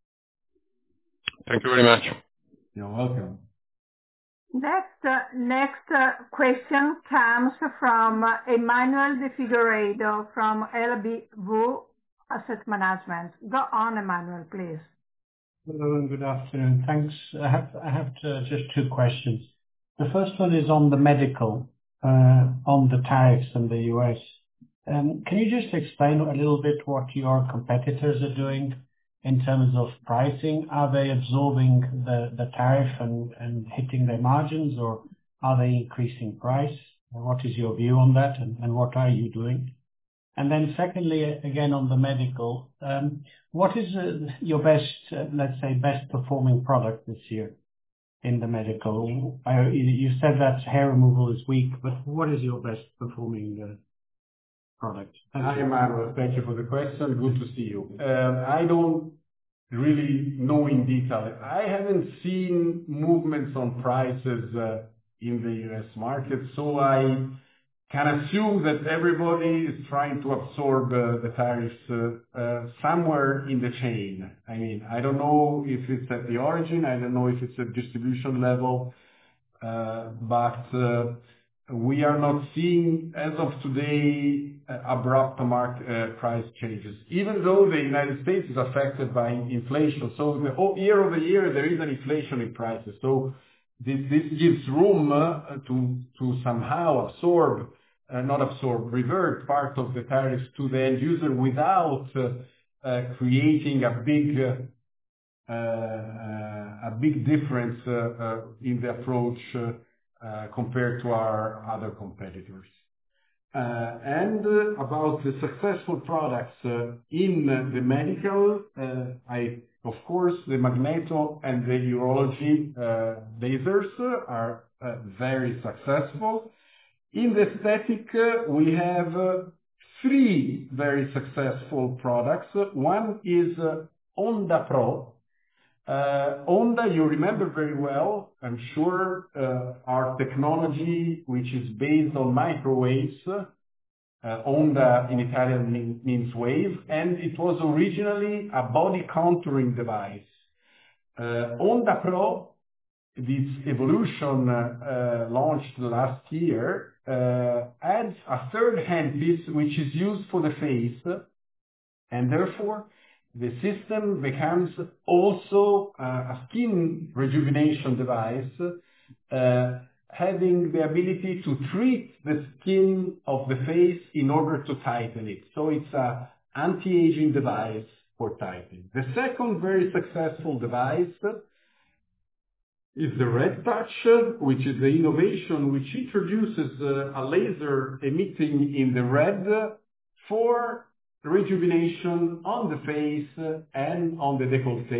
Thank you very much. You're welcome. Next, uh, next uh, question comes from uh, Emmanuel De Figueiredo from L B W Asset Management. Go on, Emmanuel, please. Hello and good afternoon. Thanks. I have I have to, just two questions. The first one is on the medical, uh, on the tariffs in the U S. Um, can you just explain a little bit what your competitors are doing in terms of pricing? Are they absorbing the, the tariff and, and hitting their margins, or are they increasing price? What is your view on that, and, and what are you doing? And then secondly, again, on the medical, um, what is uh, your best, uh, let's say, best performing product this year in the medical? I, you said that hair removal is weak, but what is your best performing uh, product? Hi, Emmanuel. Thank you for the question. Good to see you. Uh, I don't really know in detail. I haven't seen movements on prices uh, in the U S market, so I can assume that everybody is trying to absorb uh, the tariffs uh, uh, somewhere in the chain. I mean, I don't know if it's at the origin, I don't know if it's at distribution level, uh, but uh, we are not seeing, as of today, uh, abrupt market uh, price changes, even though the United States is affected by inflation. So the whole year over year, there is an inflation in prices. So this, this gives room uh, to, to somehow absorb Uh, not absorb, revert part of the tariffs to the end user without uh, uh, creating a big uh, uh, a big difference uh, uh, in the approach uh, uh, compared to our other competitors. Uh, and uh, about the successful products uh, in uh, the medical, uh, I of course the magneto and the urology uh, lasers are uh, very successful. In the aesthetic, uh, we have uh, three very successful products. One is uh, Onda Pro. Uh, Onda, you remember very well, I'm sure, uh, our technology, which is based on microwaves. Uh, Onda in Italian mean, means wave, and it was originally a body contouring device. Uh, Onda Pro, this evolution uh, uh, launched last year, uh, adds a third handpiece which is used for the face, and therefore the system becomes also uh, a skin rejuvenation device, uh, having the ability to treat the skin of the face in order to tighten it. So it's an anti-aging device for tightening. The second very successful device is the Red Touch, which is the innovation which introduces uh, a laser emitting in the red for rejuvenation on the face and on the décolleté.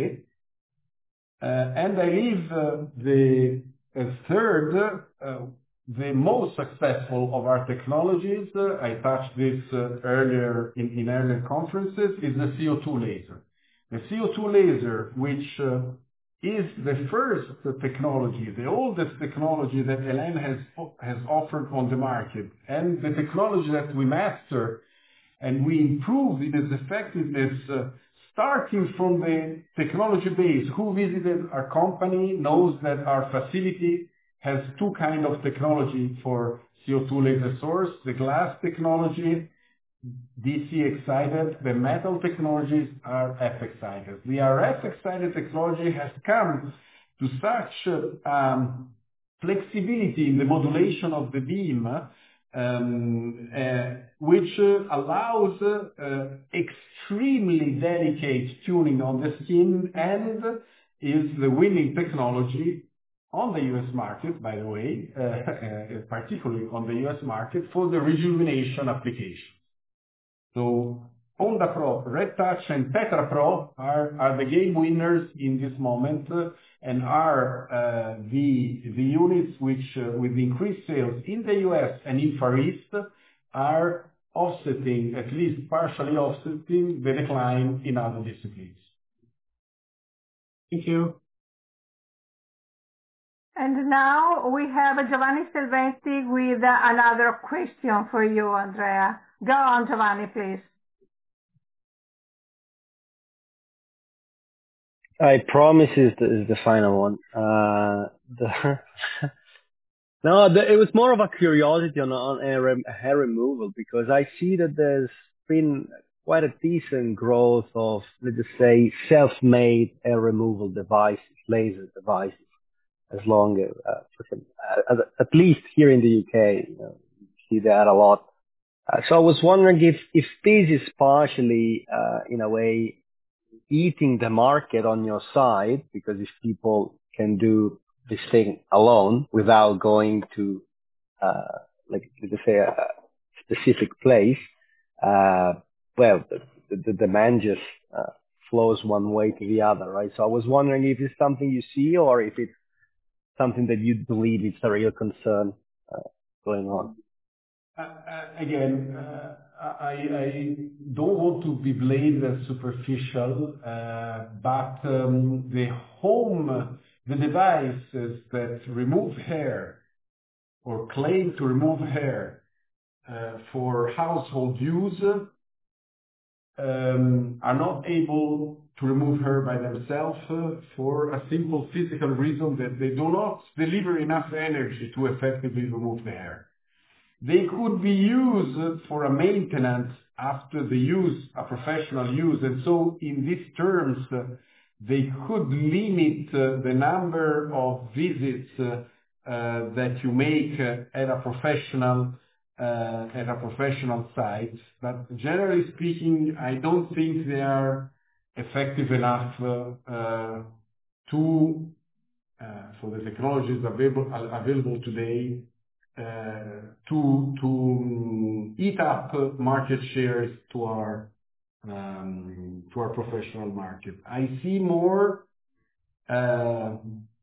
Uh, and I leave uh, the uh, third, uh, the most successful of our technologies, uh, I touched this uh, earlier in, in earlier conferences, is the C O two laser. The C O two laser, which uh, is the first technology, the oldest technology that E L N has, has offered on the market, and the technology that we master and we improved in its effectiveness, uh, starting from the technology base. Who visited our company knows that our facility has two kinds of technology for C O two laser source, the glass technology, D C excited, the metal technologies are F excited. The R F excited technology has come to such um, flexibility in the modulation of the beam, um, uh, which uh, allows uh, uh, extremely delicate tuning on the skin and is the winning technology on the U S market, by the way, uh, uh, particularly on the U S market for the rejuvenation application. So Onda Pro, Red Touch, and Tetra Pro are, are the game winners in this moment uh, and are uh, the, the units which, uh, with increased sales in the U S and in Far East, are offsetting, at least partially offsetting, the decline in other disciplines. Thank you. And now we have Giovanni Salvetti with another question for you, Andrea. Go on, Giovanni, please. I promise is the, is the final one. Uh, the no, the, it was more of a curiosity on, on hair, hair removal, because I see that there's been quite a decent growth of, let's just say, self-made hair removal devices, laser devices, as long as, uh, at least here in the U K, you know, you see that a lot. Uh, so I was wondering if, if this is partially, uh, in a way, eating the market on your side, because if people can do this thing alone without going to, uh, like, let's say, a specific place, uh, well, the, the, the demand just uh, flows one way to the other, right? So I was wondering if it's something you see or if it's something that you believe it's a real concern uh, going on. Uh, uh, again, uh, I, I don't want to be blamed as superficial, uh, but um, the home, the devices that remove hair or claim to remove hair uh, for household use um, are not able to remove hair by themselves uh, for a simple physical reason that they do not deliver enough energy to effectively remove the hair. They could be used for a maintenance after the use, a professional use, and so in these terms, uh, they could limit uh, the number of visits uh, uh, that you make uh, at a professional uh, at a professional site. But generally speaking, I don't think they are effective enough uh, uh, to uh, for the technologies available available today. Uh, to to um, eat up uh, market shares to our um, to our professional market. I see more uh, uh,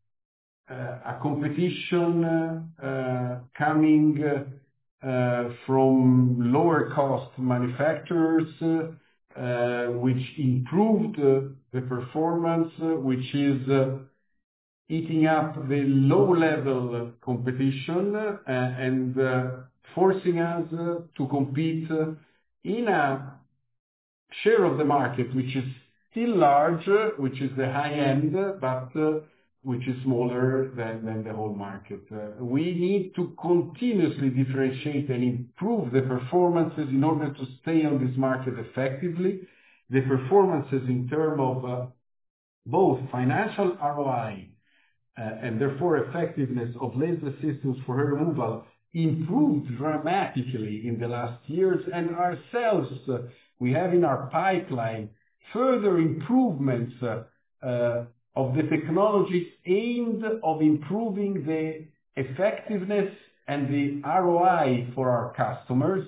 a competition uh, uh, coming uh, uh, from lower cost manufacturers, uh, uh, which improved uh, the performance, uh, which is uh, eating up the low-level competition uh, and uh, forcing us uh, to compete uh, in a share of the market which is still large, uh, which is the high end, uh, but uh, which is smaller than, than the whole market. Uh, we need to continuously differentiate and improve the performances in order to stay on this market effectively. The performances in terms of uh, both financial R O I Uh, and therefore effectiveness of laser systems for hair removal improved dramatically in the last years, and ourselves, uh, we have in our pipeline further improvements uh, uh, of the technologies aimed of improving the effectiveness and the R O I for our customers.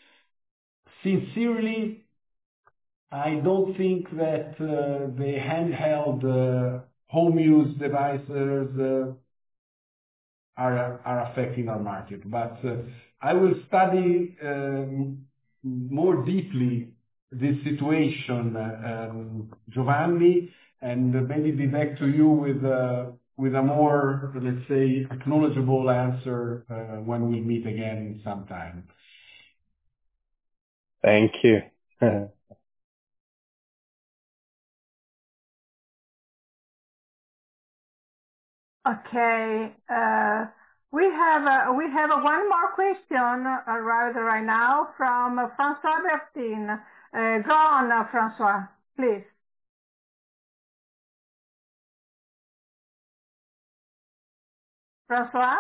Sincerely, I don't think that uh, the handheld uh, home use devices uh, are are affecting our market. But uh, I will study um, more deeply this situation, uh, um, Giovanni, and maybe be back to you with uh, with a more, let's say, acknowledgeable answer uh, when we meet again sometime. Thank you. Okay. Uh, we have uh, we have uh, one more question arrived right now from uh, François Bertin. Uh, go on, uh, François, please. François?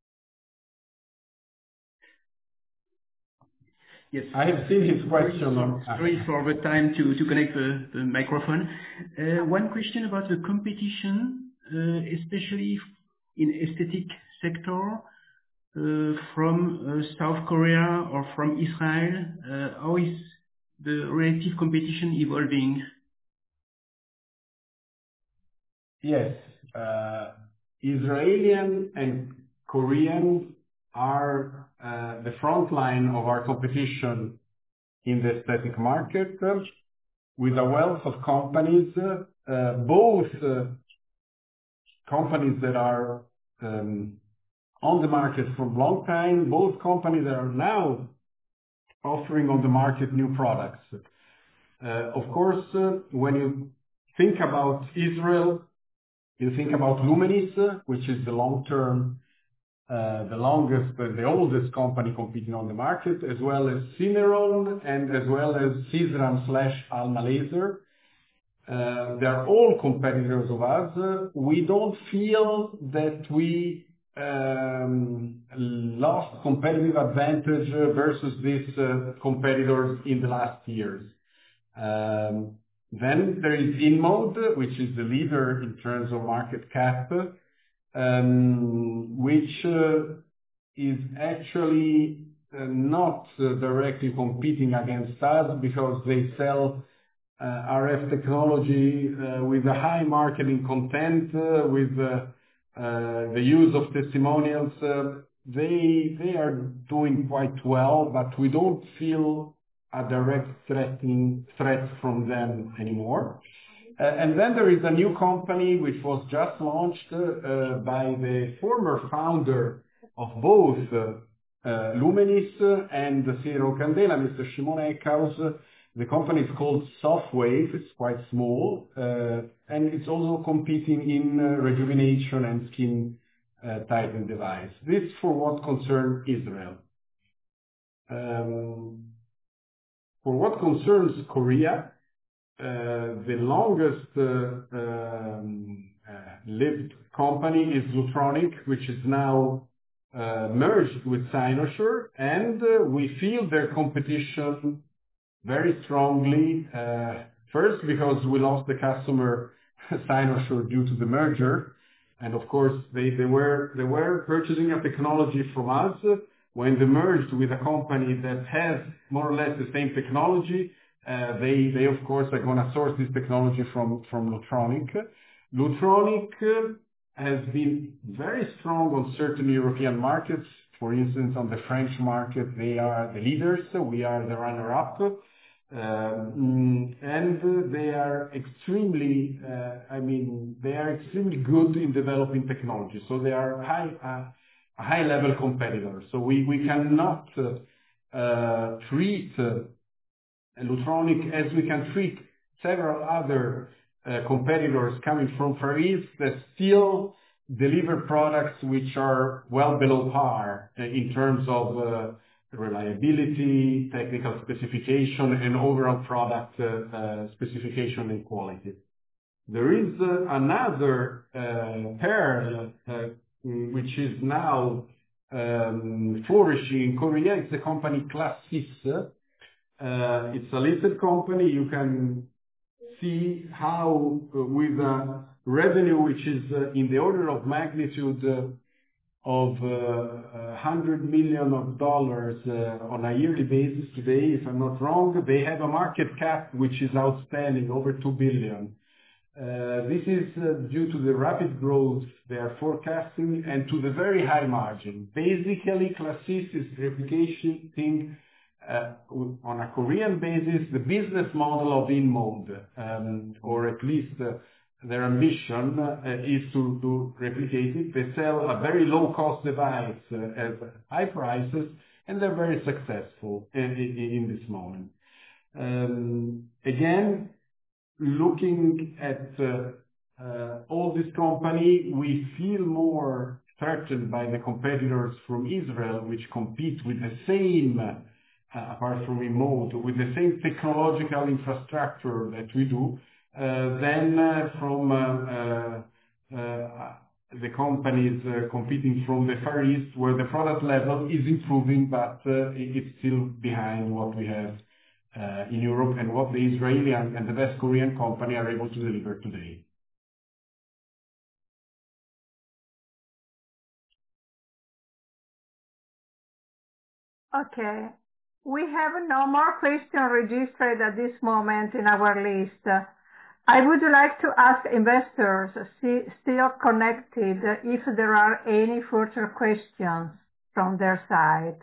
Yes. I have seen his question. Sorry for the time to, to connect the, the microphone. Uh, one question about the competition, uh, especially in aesthetic sector, uh, from uh, South Korea or from Israel. Uh, how is the relative competition evolving? Yes. Uh, Israeli and Korean are uh, the front line of our competition in the aesthetic market, uh, with a wealth of companies, uh, uh, both uh, companies that are um, on the market for a long time, both companies that are now offering on the market new products. Uh, of course, uh, when you think about Israel, you think about Lumenis, uh, which is the long-term Uh, the longest, uh, the oldest company competing on the market, as well as Cineron and as well as Sisram slash Alma Laser. Uh, they are all competitors of us. Uh, we don't feel that we um, lost competitive advantage uh, versus these uh, competitors in the last years. Um, then there is InMode, which is the leader in terms of market cap, Um, which uh, is actually uh, not uh, directly competing against us because they sell uh, R F technology uh, with a high marketing content, uh, with uh, uh, the use of testimonials. Uh, they they are doing quite well, but we don't feel a direct threatening threat from them anymore. Uh, and then there is a new company which was just launched uh, by the former founder of both uh, uh, Lumenis and Siero Candela, Mister Shimon Eckhaus. The company is called Softwave. It's quite small, uh, and it's also competing in uh, rejuvenation and skin uh, tightening device. This for what concerns Israel. Um, for what concerns Korea, uh, the longest uh, um, uh, lived company is Lutronic, which is now uh, merged with Cynosure, and uh, we feel their competition very strongly. Uh, first, because we lost the customer Cynosure due to the merger, and of course they, they were they were purchasing a technology from us. When they merged with a company that has more or less the same technology, uh, they they of course are going to source this technology from from Lutronic. Lutronic uh, has been very strong on certain European markets. For instance, on the French market, they are the leaders. We are the runner-up. Um, and they are extremely, uh, I mean, they are extremely good in developing technology. So they are high, uh, a high-level competitor. So we, we cannot uh, uh, treat uh, Lutronic as we can treat several other uh, competitors coming from Far East that still deliver products which are well below par uh, in terms of uh, reliability, technical specification, and overall product uh, uh, specification and quality. There is uh, another uh, pair uh, which is now um, flourishing in Korea. It's the company Classis. Uh, it's a listed company. You can see how uh, with a revenue which is uh, in the order of magnitude uh, of uh, one hundred million of dollars uh, on a yearly basis today, if I'm not wrong. They have a market cap which is outstanding, over two billion. Uh, this is uh, due to the rapid growth they are forecasting and to the very high margin. Basically, Classis is replicating uh, on a Korean basis the business model of InMode, um, or at least uh, their ambition uh, is to, to replicate it. They sell a very low-cost device uh, at high prices, and they're very successful in, in, in this moment. Um, again, looking at uh, uh, all this company, we feel more threatened by the competitors from Israel, which compete with the same, uh, apart from InMode, with the same technological infrastructure that we do. Uh, then uh, from uh, uh, uh, the companies uh, competing from the Far East, where the product level is improving, but uh, it's still behind what we have uh, in Europe and what the Israeli and, and the best Korean company are able to deliver today. Okay. We have no more questions registered at this moment in our list. I would like to ask investors still connected if there are any further questions from their side.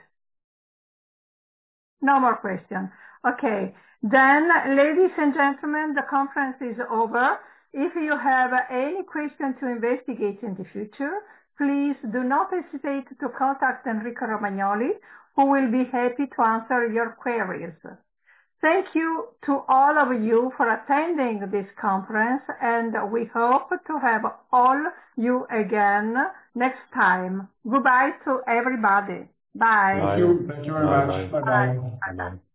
No more questions. Okay. Then, ladies and gentlemen, the conference is over. If you have any question to investigate in the future, please do not hesitate to contact Enrico Romagnoli, who will be happy to answer your queries. Thank you to all of you for attending this conference, and we hope to have all you again next time. Goodbye to everybody. Bye. Thank you. Thank you very Bye much. bye. Bye-bye. Bye. Bye.